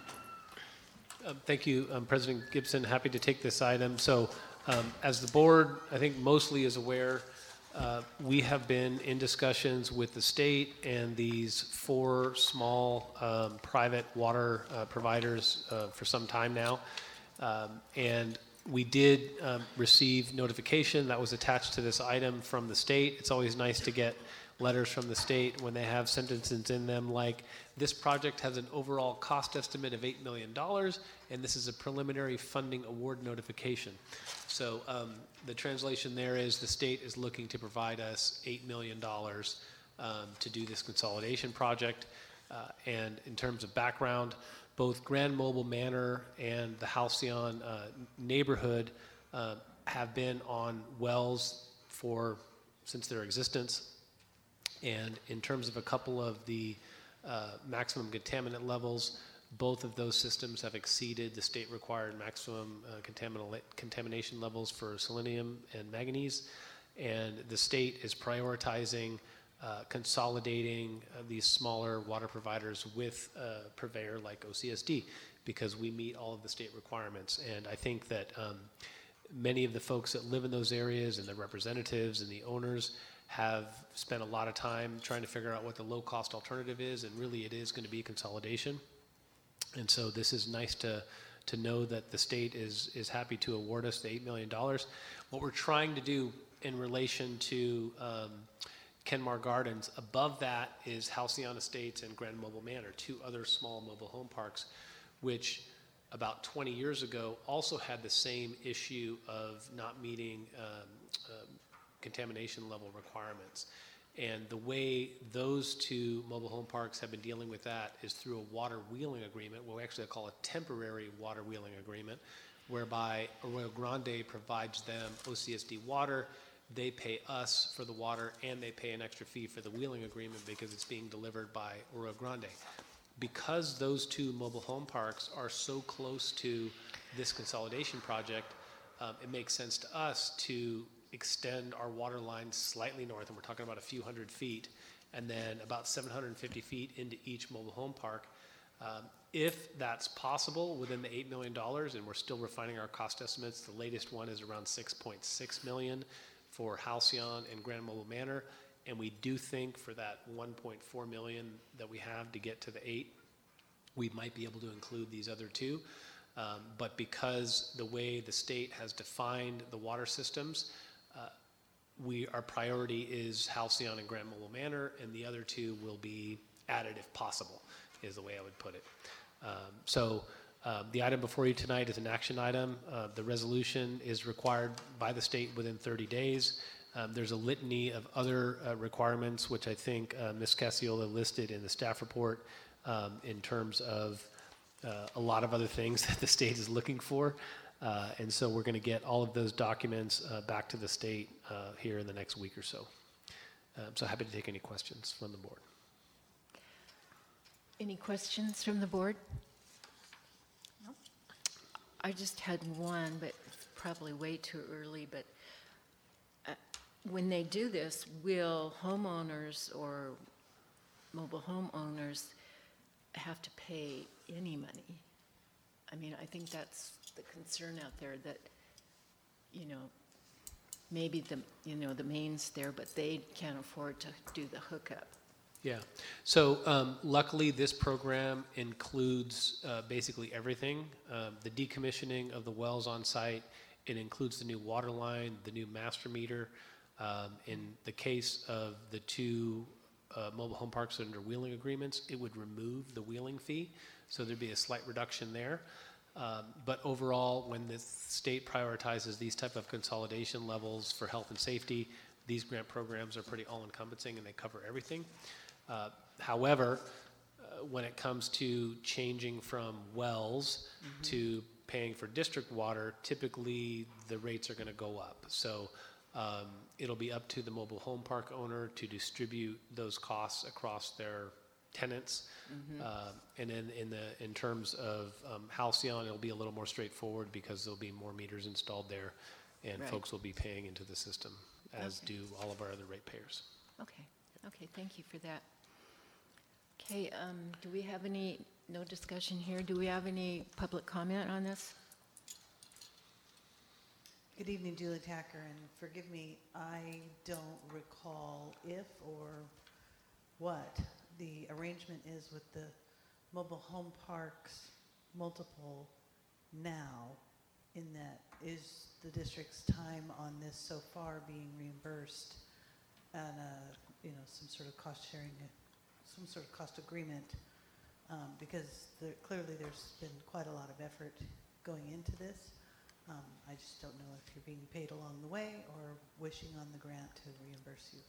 Uh, Thank you, um, President Gibson. Happy to take this item. So um, as the board, I think mostly is aware, uh, we have been in discussions with the state and these four small um, private water uh, providers uh, for some time now. Um, And we did um, receive notification that was attached to this item from the state. It's always nice to get letters from the state when they have sentences in them like, this project has an overall cost estimate of eight million dollars, and this is a preliminary funding award notification. So um, the translation there is the state is looking to provide us eight million dollars um, to do this consolidation project. Uh, and in terms of background, both Grand Mobile Manor and the Halcyon uh, neighborhood uh, have been on wells for, since their existence. And in terms of a couple of the uh, maximum contaminant levels, both of those systems have exceeded the state-required maximum uh, contaminal- contamination levels for selenium and manganese. And the state is prioritizing uh, consolidating uh, these smaller water providers with a purveyor like O C S D because we meet all of the state requirements. And I think that um, many of the folks that live in those areas and the representatives and the owners have spent a lot of time trying to figure out what the low-cost alternative is, and really it is going to be consolidation. And so this is nice to to know that the state is is happy to award us the eight million dollars. What we're trying to do in relation to um, Kenmar Gardens, above that is Halcyon Estates and Grand Mobile Manor, two other small mobile home parks, which about twenty years ago also had the same issue of not meeting um, um, contamination level requirements. And the way those two mobile home parks have been dealing with that is through a water wheeling agreement, what we actually call a temporary water wheeling agreement, whereby Arroyo Grande provides them O C S D water, they pay us for the water, and they pay an extra fee for the wheeling agreement because it's being delivered by Arroyo Grande. because those two mobile home parks are so close to this consolidation project, um, it makes sense to us to extend our water line slightly north, and we're talking about a few hundred feet, and then about seven hundred fifty feet into each mobile home park. Um, if that's possible within the eight million dollars, and we're still refining our cost estimates, the latest one is around six point six million dollars for Halcyon and Grand Mobile Manor, and we do think for that one point four million dollars that we have to get to the eight, we might be able to include these other two. Um, but because the way the state has defined the water systems, uh, we, our priority is Halcyon and Grand Mobile Manor, and the other two will be added if possible, is the way I would put it. Um, so uh, the item before you tonight is an action item. Uh, the resolution is required by the state within thirty days. Um, there's a litany of other uh, requirements, which I think uh, Miz Cassiola listed in the staff report um, in terms of uh, a lot of other things that the state is looking for. Uh, and so we're going to get all of those documents uh, back to the state uh, here in the next week or so. Um, so happy to take any questions from the board. Any questions from the board? No. I just had one, but it's probably way too early, but uh, when they do this, will homeowners or mobile home owners have to pay any money? I mean, I think that's the concern out there, that, you know, maybe the, you know, the main's there, but they can't afford to do the hookup. Yeah. So um, luckily, this program includes uh, basically everything. Um, the decommissioning of the wells on site. It includes the new water line, the new master meter. Um, in the case of the two uh, mobile home parks under wheeling agreements, it would remove the wheeling fee. So there'd be a slight reduction there. Um, but overall, when the state prioritizes these type of consolidation levels for health and safety, these grant programs are pretty all-encompassing and they cover everything. Uh, however, uh, when it comes to changing from wells mm-hmm. to paying for district water, typically the rates are going to go up. So um, it'll be up to the mobile home park owner to distribute those costs across their tenants. Mm-hmm. uh, and then in the in terms of um, Halcyon, it'll be a little more straightforward because there'll be more meters installed there, and right. folks will be paying into the system, as okay. do all of our other ratepayers. Okay. Okay. Thank you for that. Okay. Um, do we have any? No discussion here. Do we have any public comment on this? Good evening, Julie Tacker, and forgive me, I don't recall if or what the arrangement is with the mobile home parks multiple now, in that is the district's time on this so far being reimbursed and a, you know, some sort of cost sharing, some sort of cost agreement, um, because there, clearly there's been quite a lot of effort going into this. Um, I just don't know if you're being paid along the way or wishing on the grant to reimburse you.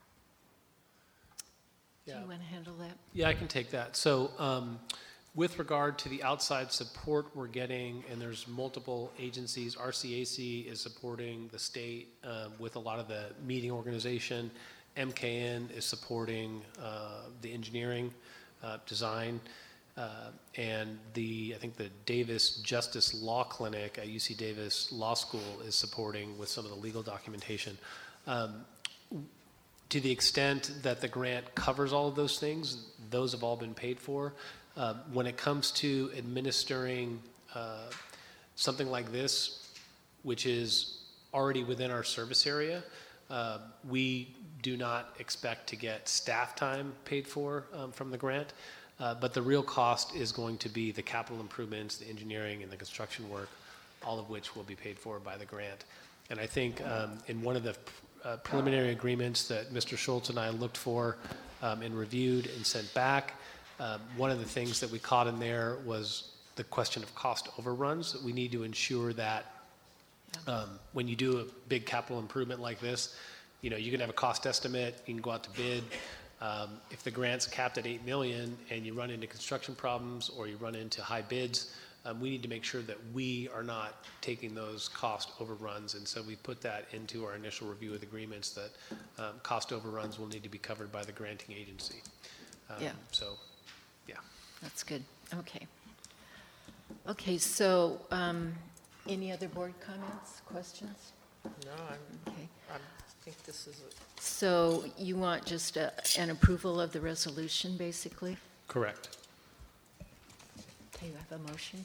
Yeah. Do you want to handle that? Yeah, I can take that. So um, with regard to the outside support we're getting, and there's multiple agencies, R C A C is supporting the state uh, with a lot of the meeting organization. M K N is supporting uh, the engineering uh, design. Uh, and the, I think the Davis Justice Law Clinic at U C Davis Law School is supporting with some of the legal documentation. Um, to the extent that the grant covers all of those things, those have all been paid for. Uh, when it comes to administering uh, something like this, which is already within our service area, uh, we do not expect to get staff time paid for um, from the grant. Uh, but the real cost is going to be the capital improvements, the engineering, and the construction work, all of which will be paid for by the grant. And I think um, in one of the uh, preliminary agreements that Mister Schultz and I looked for um, and reviewed and sent back, uh, one of the things that we caught in there was the question of cost overruns. We need to ensure that um, when you do a big capital improvement like this, you know, you can have a cost estimate, you can go out to bid. Um, if the grant's capped at eight million dollars and you run into construction problems or you run into high bids, um, we need to make sure that we are not taking those cost overruns. And so we put that into our initial review of the agreements that um, cost overruns will need to be covered by the granting agency. Um, yeah. So, yeah. That's good. Okay. Okay, so um, any other board comments, questions? No, I'm, Okay. I think this is, a- So you want just a- an approval of the resolution, basically? Correct. Okay, you have a motion?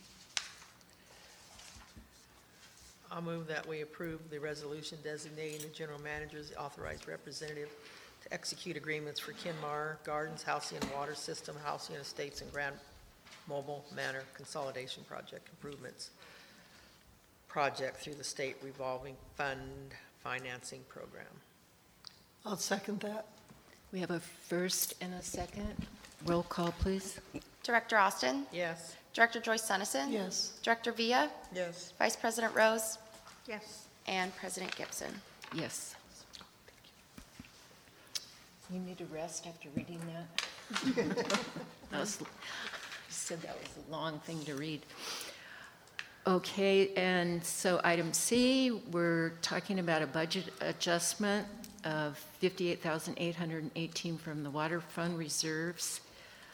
I'll move that we approve the resolution designating the general manager as the authorized representative to execute agreements for Kinmar Gardens, Halcyon Water System, Halcyon Estates, and Grand Mobile Manor Consolidation Project improvements project through the state revolving fund financing program. I'll second that. We have a first and a second. Roll call, please. Director Austin? Yes. Director Joyce Sunnison? Yes. Director Villa? yes. Vice President Rose? Yes. And President Gibson. Yes. You need a rest after reading that? That was, you said that was a long thing to read. Okay, and so item C, we're talking about a budget adjustment of fifty-eight thousand eight hundred eighteen from the water fund reserves.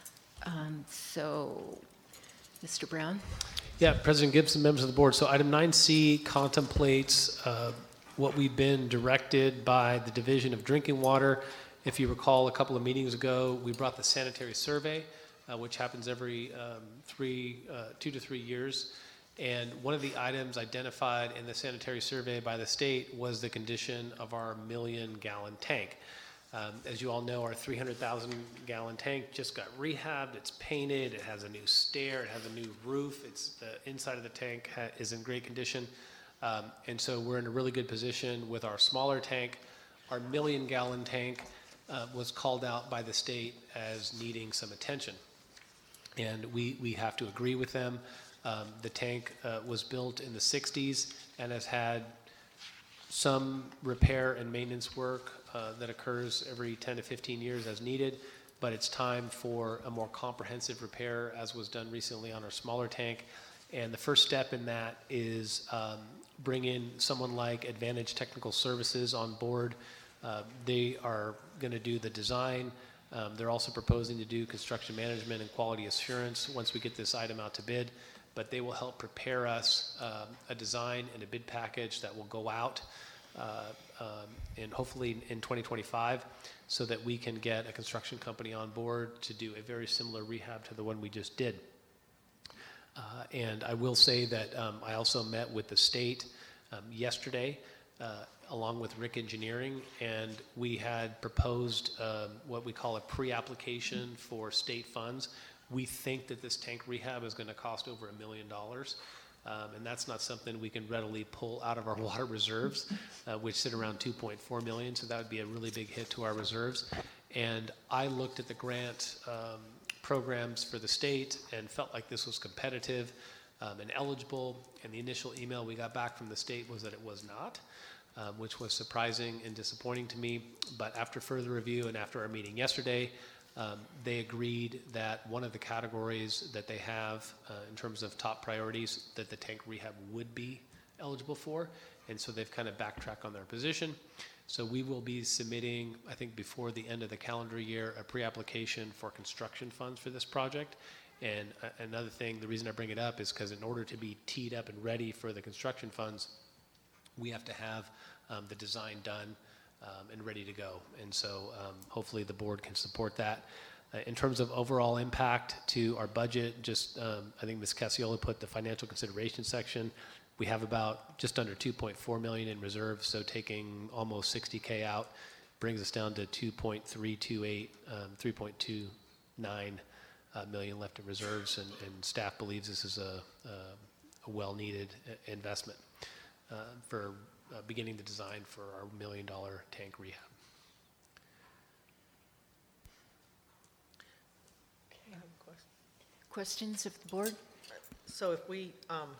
Um, So, Mister Brown? Yeah, President Gibson, members of the board. So item nine C contemplates uh, what we've been directed by the Division of Drinking Water. If you recall, a couple of meetings ago, we brought the sanitary survey, uh, which happens every um, three, uh, two to three years. And one of the items identified in the sanitary survey by the state was the condition of our million gallon tank. Um, as you all know, our three hundred thousand gallon tank just got rehabbed. It's painted. It has a new stair. It has a new roof. It's the inside of the tank ha- is in great condition. Um, and so we're in a really good position with our smaller tank. Our million gallon tank uh, was called out by the state as needing some attention. And we, we have to agree with them. Um, the tank uh, was built in the sixties and has had some repair and maintenance work uh, that occurs every ten to fifteen years as needed, but it's time for a more comprehensive repair, as was done recently on our smaller tank. And the first step in that is um, bring in someone like Advantage Technical Services on board. Uh, they are going to do the design. Um, they're also proposing to do construction management and quality assurance once we get this item out to bid. But they will help prepare us um, a design and a bid package that will go out uh, um, and hopefully in twenty twenty-five so that we can get a construction company on board to do a very similar rehab to the one we just did. Uh, and I will say that um, I also met with the state um, yesterday uh, along with Rick Engineering, and we had proposed um, what we call a pre-application for state funds. We think that this tank rehab is going to cost over a million dollars, um, and that's not something we can readily pull out of our water reserves, uh, which sit around two point four million, so that would be a really big hit to our reserves. And I looked at the grant um, programs for the state and felt like this was competitive um, and eligible, and the initial email we got back from the state was that it was not, um, which was surprising and disappointing to me. But after further review and after our meeting yesterday, Um, they agreed that one of the categories that they have uh, in terms of top priorities that the tank rehab would be eligible for, and so they've kind of backtracked on their position. So we will be submitting, I think before the end of the calendar year, a pre-application for construction funds for this project. And uh, another thing, the reason I bring it up is because in order to be teed up and ready for the construction funds, we have to have um, the design done Um, and ready to go. And so um, hopefully the board can support that. Uh, in terms of overall impact to our budget, just um, I think Miz Cassiola put the financial consideration section. We have about just under two point four million in reserves, so taking almost sixty K out brings us down to two point three two eight, um, three point two nine uh, million left in reserves, and, and staff believes this is a, a, a well-needed investment uh, for Uh, beginning the design for our million dollar tank rehab. I have a question. Questions of the board? So if we um,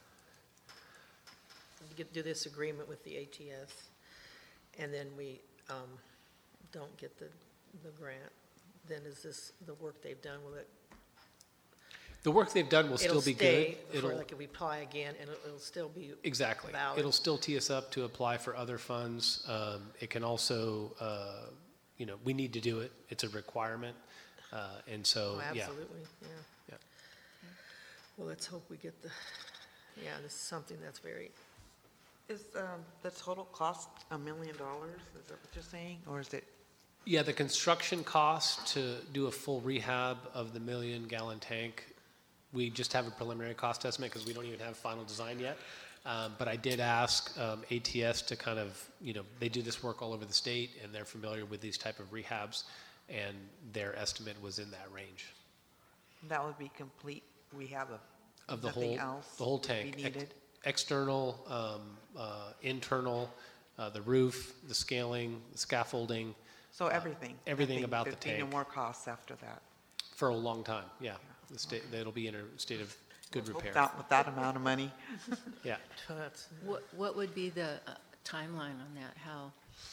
get, do this agreement with the A T S, and then we um, don't get the, the grant, then is this, the work they've done, will it? The work they've done will still be good. It'll stay for, like, if we apply again, and it'll, it'll still be Exactly. valid? It'll still tee us up to apply for other funds. Um, it can also, uh, you know, we need to do it. It's a requirement. Uh, and so, Oh, yeah. absolutely, yeah. Well, let's hope we get the, yeah, this is something that's very, Is um, the total cost a million dollars? Is that what you're saying? Or is it, Yeah, the construction cost to do a full rehab of the million gallon tank, we just have a preliminary cost estimate because we don't even have final design yet. Um, but I did ask um, A T S to kind of, you know, they do this work all over the state and they're familiar with these type of rehabs, and their estimate was in that range that would be complete rehab of of the nothing whole, else the whole would be tank. Ex- needed? External, um, uh, internal, uh, the roof, the scaling, the scaffolding, So everything? everything Nothing- about the there'd be no tank. more costs after that? for a long time, yeah. The state, it'll be in a state of good Hope repair. that- With that amount of money? Yeah. that's, What, what would be the uh, timeline on that? How,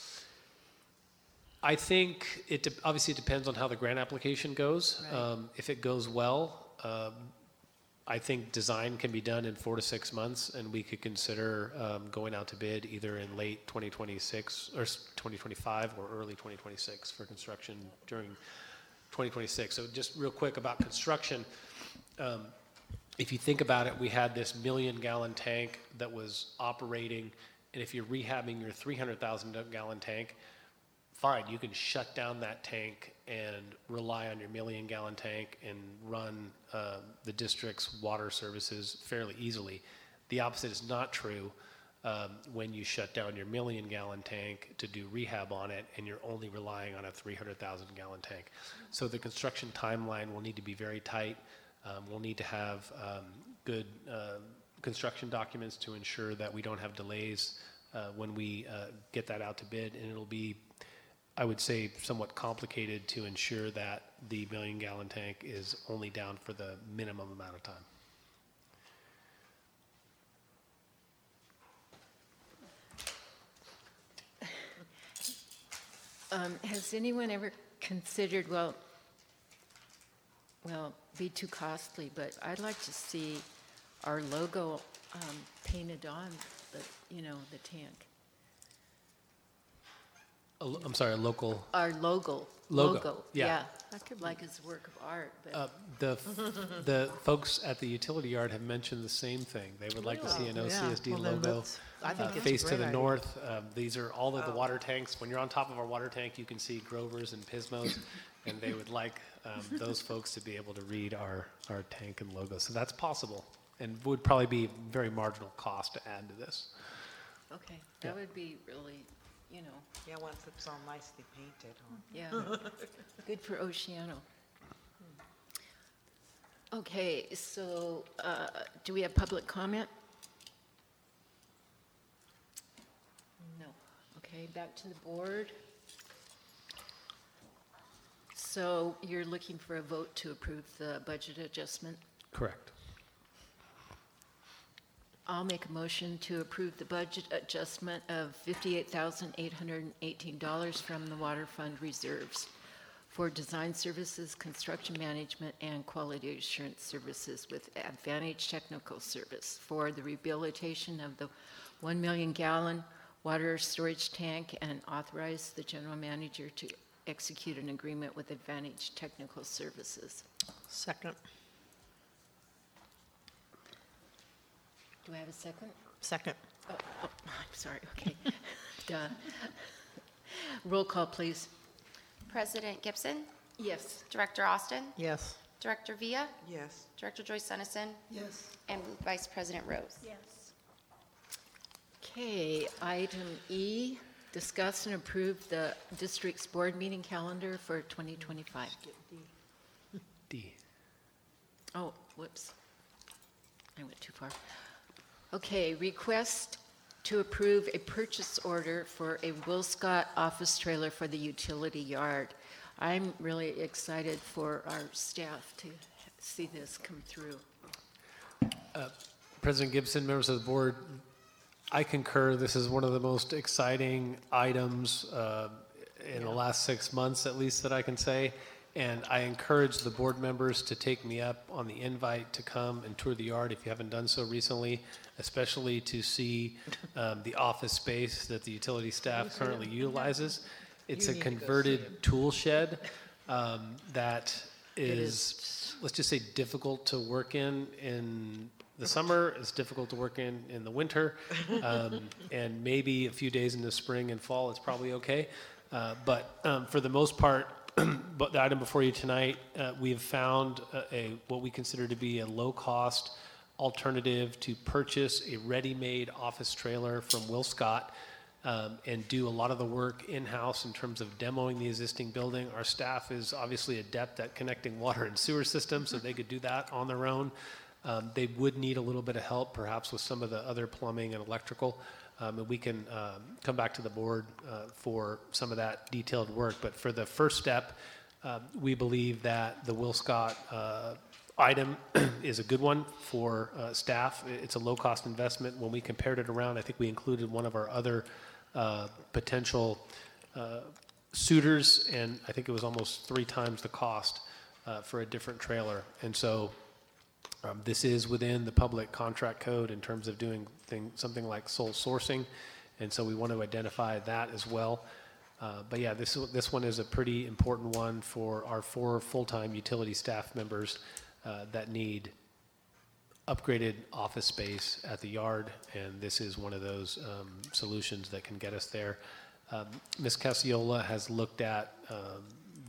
I think it, de- obviously it depends on how the grant application goes. Right. Um, If it goes well, um, I think design can be done in four to six months, and we could consider um, going out to bid either in late twenty twenty-six, or s- twenty twenty-five, or early twenty twenty-six for construction during twenty twenty-six. So just real quick about construction, um, if you think about it, we had this million gallon tank that was operating, and if you're rehabbing your three hundred thousand gallon tank, fine, you can shut down that tank and rely on your million gallon tank and run uh, the district's water services fairly easily. The opposite is not true um, when you shut down your million gallon tank to do rehab on it and you're only relying on a three hundred thousand gallon tank. So the construction timeline will need to be very tight. Um, we'll need to have um, good uh, construction documents to ensure that we don't have delays uh, when we uh, get that out to bid, and it'll be, I would say, somewhat complicated to ensure that the million gallon tank is only down for the minimum amount of time. um, has anyone ever considered, well, well, be too costly, but I'd like to see our logo um, painted on the, you know, the tank. A lo- I'm sorry, a local, Our logo. Logo, yeah. Like it's a work of art, but. uh, the, the folks at the utility yard have mentioned the same thing. They would like to see an O C S D well, then logo that's- I think uh, it's a face to great the idea. north. Um, These are all of the water tanks. When you're on top of our water tank, you can see Grovers and Pismos, and they would like um, those folks to be able to read our, our tank and logo. So that's possible, and would probably be very marginal cost to add to this. Okay, Yeah. that would be really, you know, Yeah, once it's all nicely painted. huh? yeah, good for Oceano. Okay, so uh, do we have public comment? No. Okay, back to the board. So you're looking for a vote to approve the budget adjustment? Correct. I'll make a motion to approve the budget adjustment of fifty-eight thousand eight hundred eighteen dollars from the water fund reserves for design services, construction management, and quality assurance services with Advantage Technical Service for the rehabilitation of the one million gallon water storage tank, and authorize the general manager to execute an agreement with Advantage Technical Services. second, Do I have a second? second. Oh, oh, I'm sorry, okay. Duh. Roll call, please. President Gibson, Yes. Director Austin, Yes. Director Villa, Yes. Director Joyce Sennison, Yes. and Vice President Rose. Yes. Okay, item E, discuss and approve the district's board meeting calendar for twenty twenty-five. D. Oh, whoops. I went too far. Okay, request to approve a purchase order for a Will Scott office trailer for the utility yard. I'm really excited for our staff to see this come through. President Gibson, members of the board, I concur. This is one of the most exciting items uh, in the last six months, at least, that I can say. And I encourage the board members to take me up on the invite to come and tour the yard if you haven't done so recently, especially to see um, the office space that the utility staff currently utilizes. It's You a need to go see converted it. tool shed um, that is, let's just say, difficult to work in in the summer, it's difficult to work in in the winter, um, and maybe a few days in the spring and fall, it's probably okay. Uh, but um, for the most part, but the item before you tonight, uh, we have found a, a what we consider to be a low-cost alternative to purchase a ready-made office trailer from Will Scott um, and do a lot of the work in-house in terms of demoing the existing building. Our staff is obviously adept at connecting water and sewer systems, so they could do that on their own. Um, they would need a little bit of help, perhaps with some of the other plumbing and electrical, um, and we can um, come back to the board uh, for some of that detailed work. But for the first step, uh, we believe that the Will Scott uh, item is a good one for uh, staff. It's a low-cost investment. When we compared it around, I think we included one of our other uh, potential uh, suitors, and I think it was almost three times the cost uh, for a different trailer. And so Um, this is within the public contract code in terms of doing thing, something like sole sourcing, and so we want to identify that as well. Uh, but yeah, this this one is a pretty important one for our four full-time utility staff members uh, that need upgraded office space at the yard, and this is one of those um, solutions that can get us there. Um, Miz Casiola has looked at um,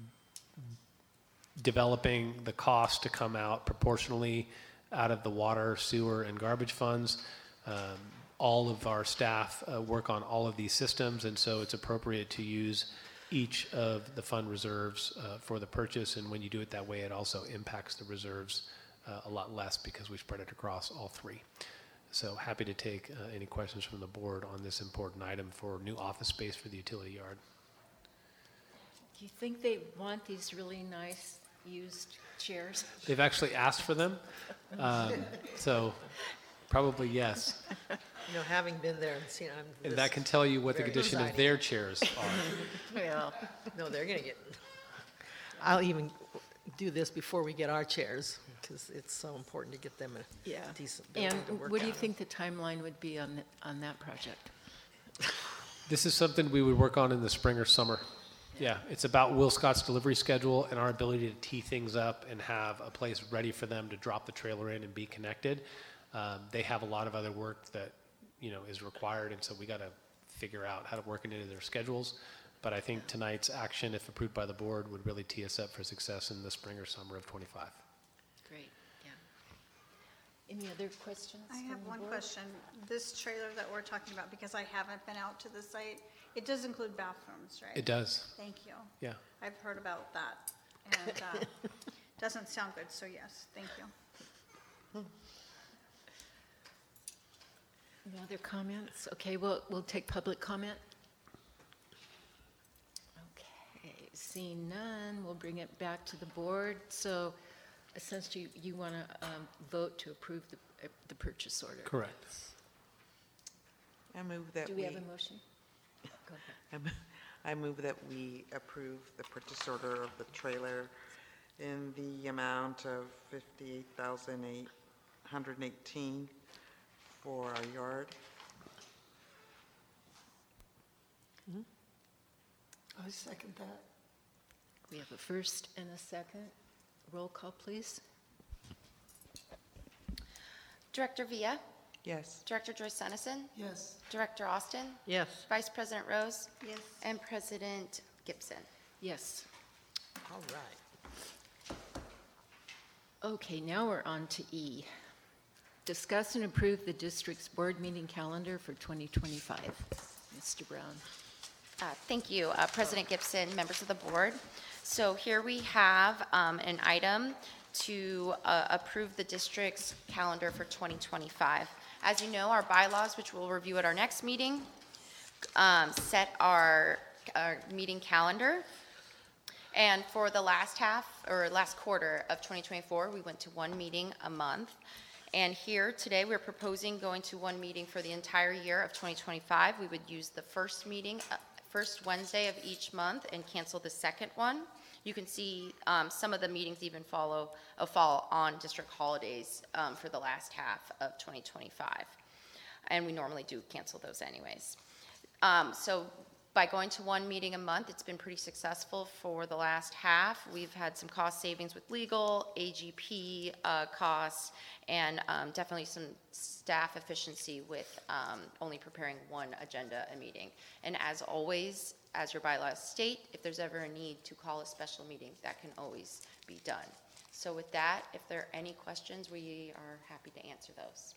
developing the cost to come out proportionally out of the water, sewer, and garbage funds. Um, all of our staff uh, work on all of these systems, and so it's appropriate to use each of the fund reserves uh, for the purchase, and when you do it that way, it also impacts the reserves uh, a lot less because we spread it across all three. So happy to take uh, any questions from the board on this important item for new office space for the utility yard. Do you think they want these really nice used chairs? They've actually asked for them, um, so probably yes. You know, having been there and seen, I'm. And that can tell you what the very condition of exciting. their chairs are. Well, No, they're gonna get, I'll even do this before we get our chairs, because it's so important to get them a yeah. decent And building to work what do you out of. think the timeline would be on, the- on that project? This is something we would work on in the spring or summer. Yeah, it's about Will Scott's delivery schedule and our ability to tee things up and have a place ready for them to drop the trailer in and be connected. Um, they have a lot of other work that, you know, is required, and so we got to figure out how to work it into their schedules. But I think tonight's action, if approved by the board, would really tee us up for success in the spring or summer of twenty-five. Great, yeah. Any other questions? I from have the one board? question. This trailer that we're talking about, because I haven't been out to the site, it does include bathrooms, right? It does, Thank you. yeah. I've heard about that, and uh, doesn't sound good, so yes, thank you. Any other comments? Okay, we'll, we'll take public comment. Okay, seeing none, we'll bring it back to the board. So essentially, you want to um, vote to approve the, uh, the purchase order? Correct. I move that Do we. we have a motion? Go ahead. I mo- I move that we approve the purchase order of the trailer in the amount of fifty-eight thousand eight hundred eighteen for our yard. I second that. We have a first and a second. Roll call, please. Director Villa, Yes. Director Joyce Sennison, Yes. Director Austin, Yes. Vice President Rose, Yes. and President Gibson. Yes. All right. Okay, now we're on to E. Discuss and approve the district's board meeting calendar for twenty twenty-five. Mister Brown. Uh, Thank you, uh, President Gibson, members of the board. So here we have um, an item to uh, approve the district's calendar for twenty twenty-five. As you know, our bylaws, which we'll review at our next meeting, um, set our, our meeting calendar. And for the last half, or last quarter of twenty twenty-four, we went to one meeting a month. And here today, we're proposing going to one meeting for the entire year of twenty twenty-five. We would use the first meeting, uh, first Wednesday of each month and cancel the second one. You can see um, some of the meetings even follow, uh, fall on district holidays um, for the last half of twenty twenty-five. And we normally do cancel those anyways. Um, So by going to one meeting a month, it's been pretty successful for the last half. We've had some cost savings with legal, A G P uh, costs, and um, definitely some staff efficiency with um, only preparing one agenda a meeting. And as always, as your bylaws state, if there's ever a need to call a special meeting, that can always be done. So with that, if there are any questions, we are happy to answer those.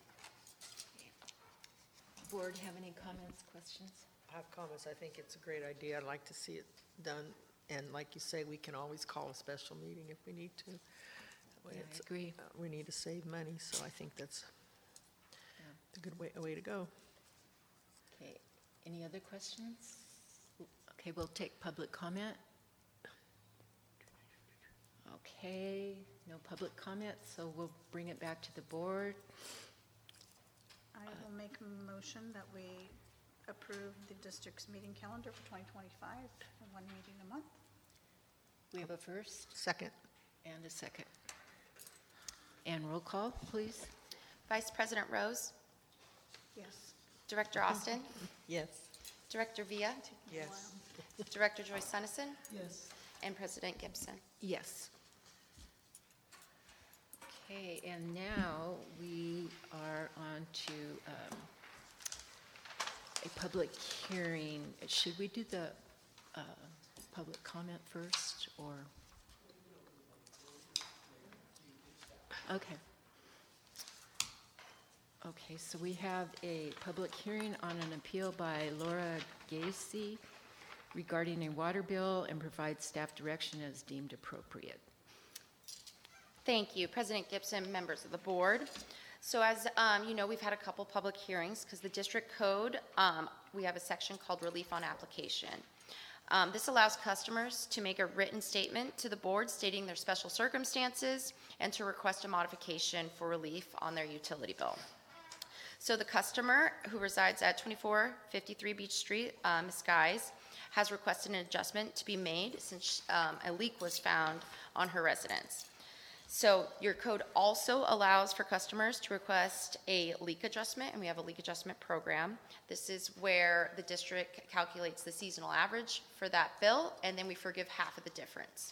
Board have any comments, questions? I have comments. I think it's a great idea. I'd like to see it done. And like you say, we can always call a special meeting if we need to. That way Yeah, I it's- agree. uh, We need to save money, so I think that's a good way, a way to go. Okay, any other questions? Okay, we'll take public comment. Okay, no public comment, so we'll bring it back to the board. I will make a motion that we approve the district's meeting calendar for twenty twenty-five, for one meeting a month. We have a first Second. and a second. And roll call, please. Vice President Rose, Yes. Director Austin, Yes. Director Villa, Yes. Director Joyce Sunnison, Yes. and President Gibson. Yes. Okay, and now we are on to um, a public hearing. Should we do the uh, public comment first, or? Okay. Okay, so we have a public hearing on an appeal by Laura Gacy regarding a water bill and provide staff direction as deemed appropriate. Thank you, President Gibson, members of the board. So as um, you know, we've had a couple public hearings because the district code, um, we have a section called relief on application. Um, this allows customers to make a written statement to the board stating their special circumstances and to request a modification for relief on their utility bill. So the customer who resides at twenty-four fifty-three Beach Street, uh, Miz Guys, has requested an adjustment to be made since um, a leak was found on her residence. So your code also allows for customers to request a leak adjustment, and we have a leak adjustment program. This is where the district calculates the seasonal average for that bill, and then we forgive half of the difference.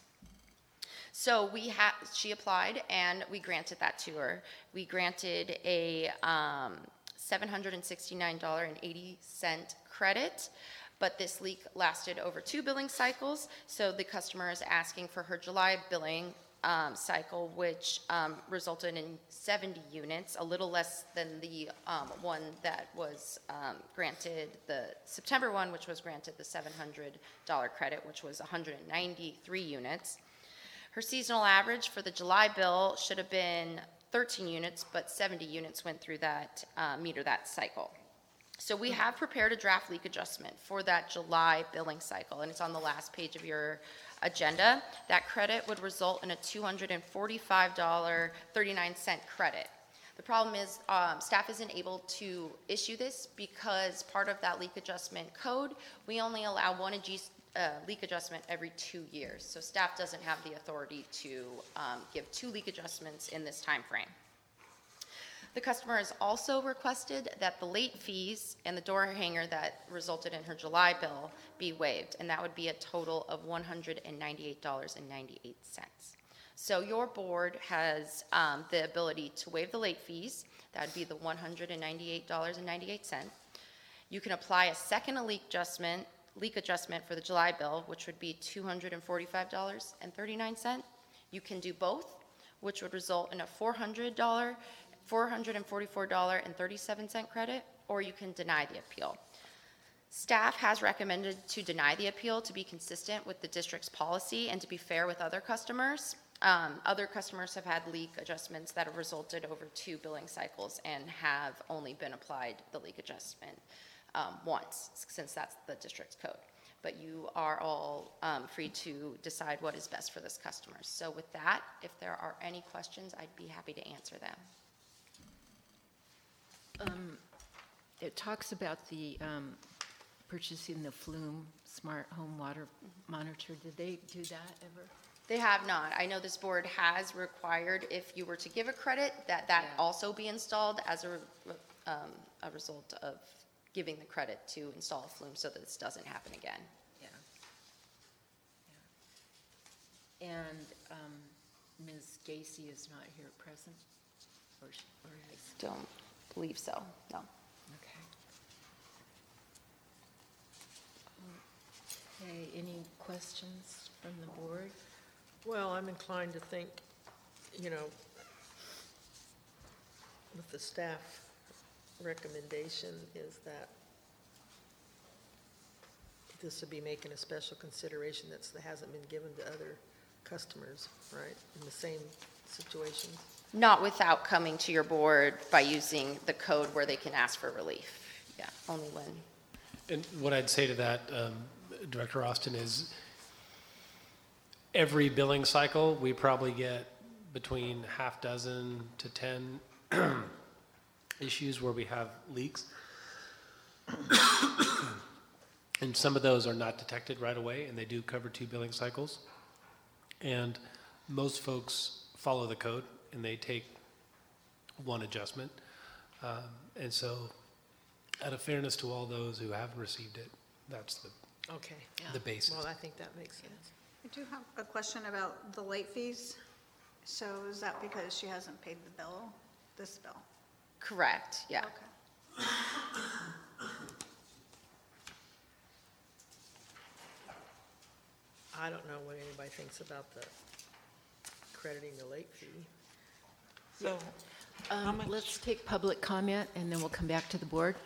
So we had, she applied, and we granted that to her. We granted a um, seven hundred sixty-nine dollars and eighty cents credit, but this leak lasted over two billing cycles, so the customer is asking for her July billing Um, cycle, which um, resulted in seventy units, a little less than the um, one that was um, granted, the September one, which was granted the seven hundred dollars credit, which was one hundred ninety-three units. Her seasonal average for the July bill should have been thirteen units, but seventy units went through that uh, meter that cycle. So we have prepared a draft leak adjustment for that July billing cycle, and it's on the last page of your agenda. That credit would result in a two hundred forty-five dollars and thirty-nine cents credit. The problem is um, staff isn't able to issue this because part of that leak adjustment code, we only allow one uh, leak adjustment every two years. So staff doesn't have the authority to um, give two leak adjustments in this time frame. The customer has also requested that the late fees and the door hanger that resulted in her July bill be waived, and that would be a total of one hundred ninety-eight dollars and ninety-eight cents. So your board has um, the ability to waive the late fees. That would be the one hundred ninety-eight dollars and ninety-eight cents. You can apply a second leak adjustment, leak adjustment for the July bill, which would be two hundred forty-five dollars and thirty-nine cents. You can do both, which would result in a four hundred dollars four hundred forty-four dollars and thirty-seven cents credit, or you can deny the appeal. Staff has recommended to deny the appeal to be consistent with the district's policy and to be fair with other customers. Um, other customers have had leak adjustments that have resulted over two billing cycles and have only been applied the leak adjustment um, once, since that's the district's code. But you are all um, free to decide what is best for this customer. So with that, if there are any questions, I'd be happy to answer them. Um, It talks about the um, purchasing the Flume Smart Home Water Monitor. Did they do that ever? They have not. I know this board has required, if you were to give a credit, that that Yeah. also be installed as a, um, a result of giving the credit to install a flume so that this doesn't happen again. Yeah. Yeah. And um, Miz Gacy is not here at present? Or she- or is? Don't believe so, no. Okay. Okay, any questions from the board? Well, I'm inclined to think, you know, with the staff recommendation is that this would be making a special consideration that's, that hasn't been given to other customers, right, in the same situations. Not without coming to your board by using the code where they can ask for relief. Yeah, only when. And what I'd say to that, um, Director Austin, is every billing cycle, we probably get between half dozen to ten issues where we have leaks. And some of those are not detected right away, and they do cover two billing cycles. And most folks follow the code, and they take one adjustment. Um, and so, out of fairness to all those who haven't received it, that's the, Okay. the basis. Well, I think that makes sense. I do have a question about the late fees. So is that because she hasn't paid the bill, this bill? Correct, yeah. Okay. I don't know what anybody thinks about the crediting the late fee. So, how Um, much- Let's take public comment, and then we'll come back to the board.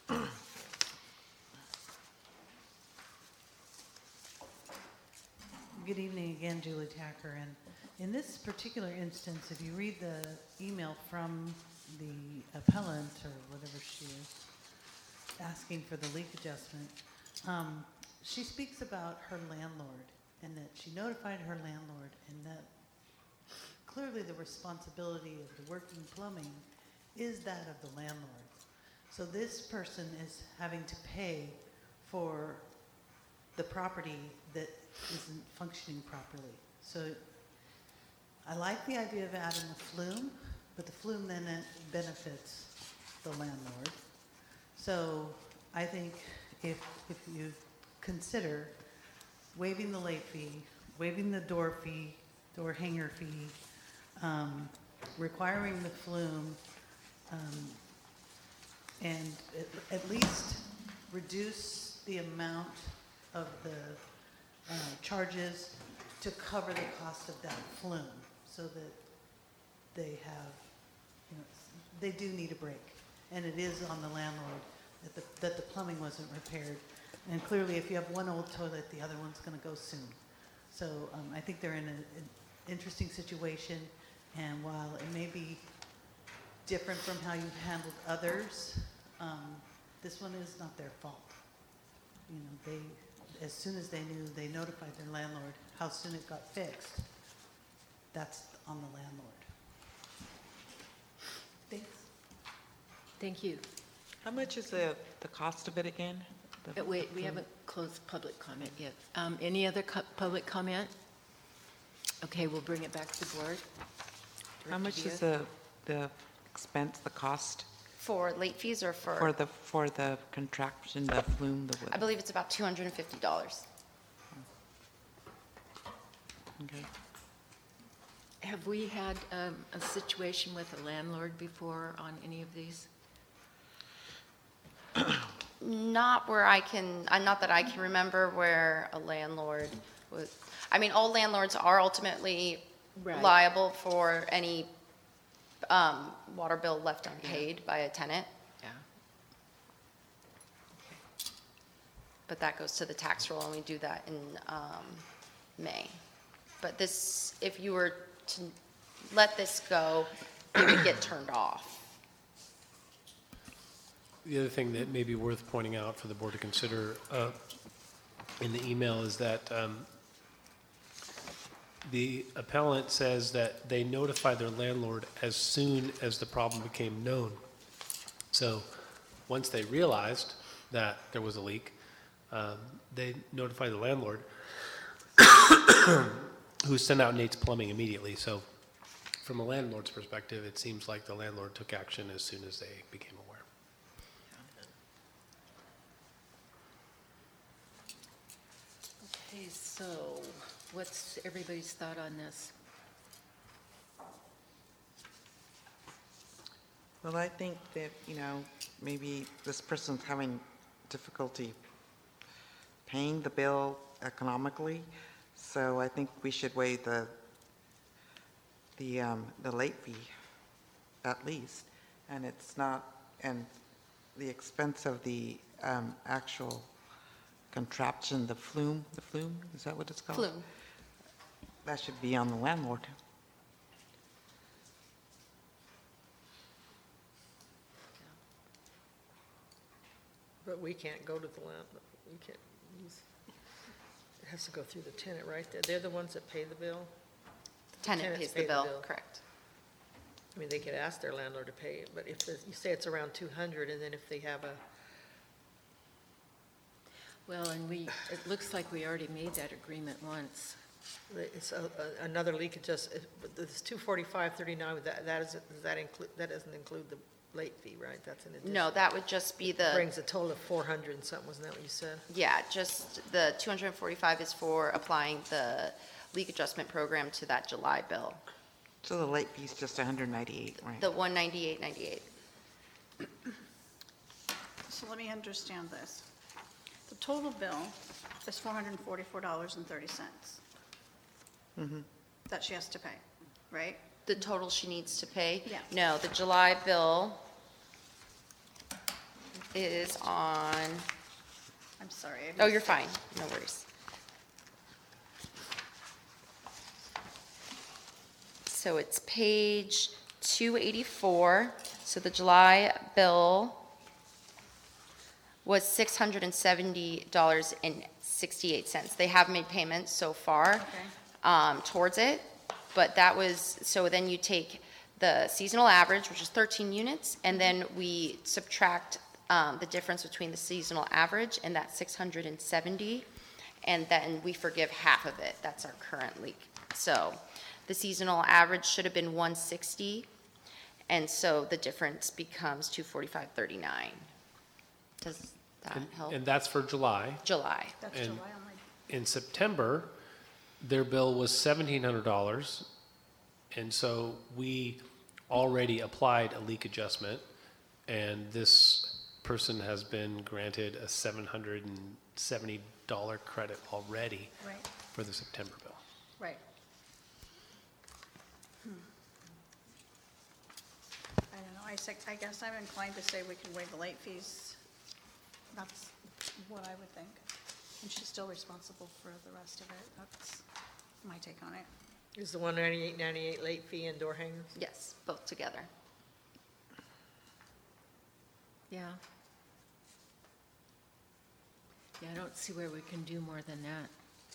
Good evening again, Julie Tacker. And in this particular instance, if you read the email from the appellant, or whatever she is, asking for the leak adjustment, um, she speaks about her landlord, and that she notified her landlord, and that clearly the responsibility of the working plumbing is that of the landlord. So this person is having to pay for the property that isn't functioning properly. So I like the idea of adding the flume, but the flume then benefits the landlord. So I think if, if you consider waiving the late fee, waiving the door fee, door hanger fee, um, requiring the flume, um, and at, at least reduce the amount of the uh, charges to cover the cost of that flume, so that they have, you know, they do need a break. And it is on the landlord that the, that the plumbing wasn't repaired. And clearly, if you have one old toilet, the other one's going to go soon. So um, I think they're in a, an interesting situation, and while it may be different from how you've handled others, um, this one is not their fault. You know, they, as soon as they knew, they notified their landlord. How soon it got fixed, that's on the landlord. Thanks. Thank you. How much is the, the cost of it again? The- Uh, Wait, we haven't closed public comment yet. Um, Any other co- public comment? Okay, we'll bring it back to the board. How Director much is Diaz? the, the expense, the cost For late fees or for? for the, for the contraption, the flume, the? I believe it's about two hundred fifty dollars. Okay. Have we had um, a situation with a landlord before on any of these? Not where I can, uh, not that I can remember where a landlord was, I mean, all landlords are ultimately Right. liable for any um, water bill left unpaid by a tenant, Yeah. but that goes to the tax roll, and we do that in um, May. But this, if you were to let this go, it would get turned off. The other thing that may be worth pointing out for the board to consider uh, in the email is that um, the appellant says that they notified their landlord as soon as the problem became known. So once they realized that there was a leak, um, they notified the landlord, who sent out Nate's Plumbing immediately. So from a landlord's perspective, it seems like the landlord took action as soon as they became aware. So what's everybody's thought on this? Well, I think that, you know, maybe this person's having difficulty paying the bill economically, so I think we should waive the, the, um, the late fee at least. And it's not, and the expense of the, um, actual contraption, the flume, the flume, is that what it's called? Flume. That should be on the landlord. But we can't go to the land, we can't use, it has to go through the tenant, right? They're- They're the ones that pay the bill? Tenant Tenants pays pay the the bill, bill. correct. I mean, they could ask their landlord to pay it, but if, the- you say it's around two hundred, and then if they have a, Well, and we, it looks like we already made that agreement once. it's a- a- another leak adjust, but this two forty-five thirty-nine, that, that isn't, does that include, that doesn't include the late fee, right? That's an addition. No, that would just be the, Brings a total of four hundred and something, wasn't that what you said? yeah, just the two hundred forty-five is for applying the leak adjustment program to that July bill. So the late fee's just one hundred ninety-eight, right? The one ninety-eight ninety-eight. So let me understand this. The total bill is four hundred forty-four dollars and thirty cents Mhm. that she has to pay, right? The total she needs to pay? Yeah. No, the July bill is on, I'm sorry. I oh, missed you're it. fine, no worries. So it's page two eighty-four. So the July bill was six hundred seventy dollars and sixty-eight cents. They have made payments so far Okay. um, towards it, but that was, so then you take the seasonal average, which is thirteen units, and then we subtract um, the difference between the seasonal average and that six hundred seventy, and then we forgive half of it. That's our current leak. So the seasonal average should have been one sixty, and so the difference becomes two forty-five thirty-nine. Does that And- help? And that's for July. July. That's And- July only. In September, their bill was seventeen hundred dollars, and so we already applied a leak adjustment, and this person has been granted a seven hundred seventy dollars credit already Right, for the September bill. right. Hmm. I don't know, I sec- I guess I'm inclined to say we can waive the late fees. That's what I would think. And she's still responsible for the rest of it. That's my take on it. Is the one ninety-eight ninety-eight late fee and door hangers? Yes, both together. Yeah. Yeah, I don't see where we can do more than that.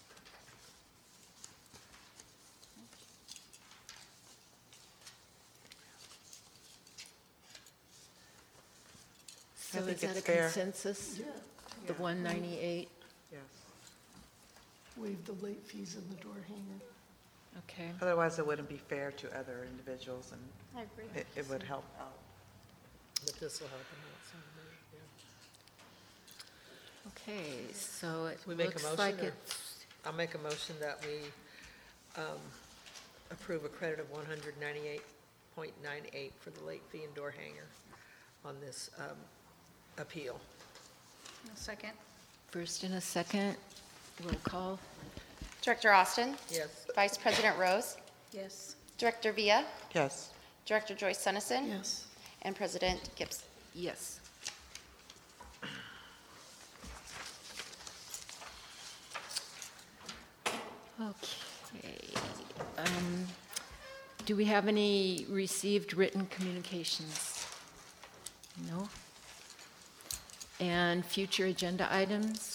I So think is that a it's fair. consensus? The one ninety-eight? Yes. Waive the late fees and the door hanger. Okay. Otherwise, it wouldn't be fair to other individuals, and I agree. it, it would help out. But this will help them out some, yeah. Okay, so it We make a looks motion, like or- it's, I'll make a motion that we um, approve a credit of one hundred ninety-eight point nine eight for the late fee and door hanger on this um, appeal. A second? first and a second, roll call. Director Austin? Yes. Vice President Rose? Yes. Director Villa? Yes. Director Joyce Sunnison? Yes. And President Gibbs? Yes. Okay. Um, Do we have any received written communications? No? And future agenda items?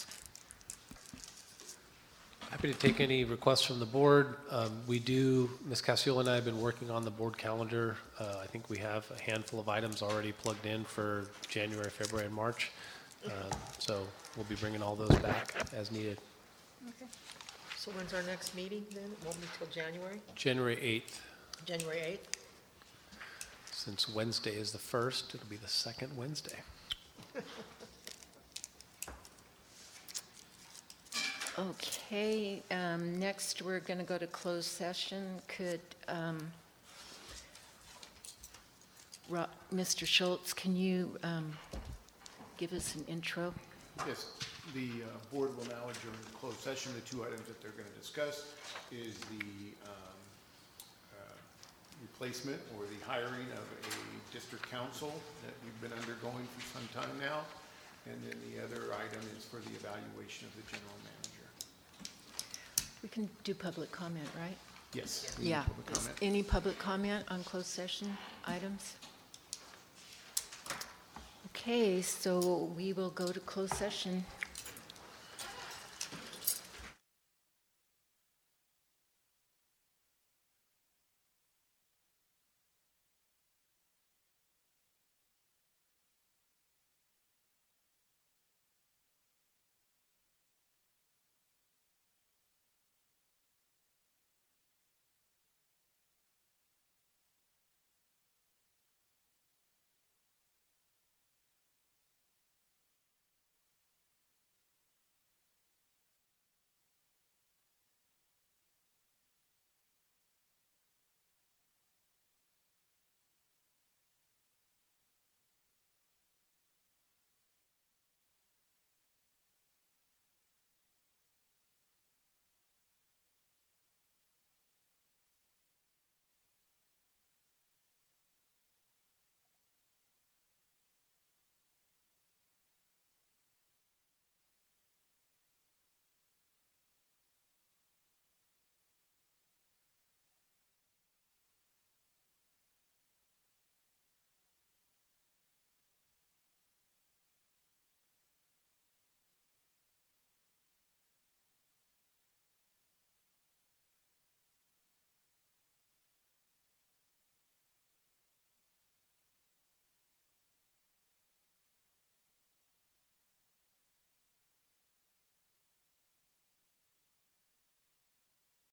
Happy to take any requests from the board. Um, We do, Miz Cassiola and I have been working on the board calendar. Uh, I think we have a handful of items already plugged in for January, February, and March. Um, So we'll be bringing all those back as needed. Okay. So when's our next meeting then? It won't be till January? January eighth, January eighth? since Wednesday is the first, it'll be the second Wednesday. Okay, um, next, we're going to go to closed session. Could, um, Ro- Mister Schultz, can you um, give us an intro? Yes, the uh, board will now adjourn to closed session. The two items that they're going to discuss is the um, uh, replacement or the hiring of a district council that we've been undergoing for some time now. And then the other item is for the evaluation of the general manager. We can do public comment, right? Yes. we need Yeah. public Is comment. any public comment on closed session items? Okay, so we will go to closed session.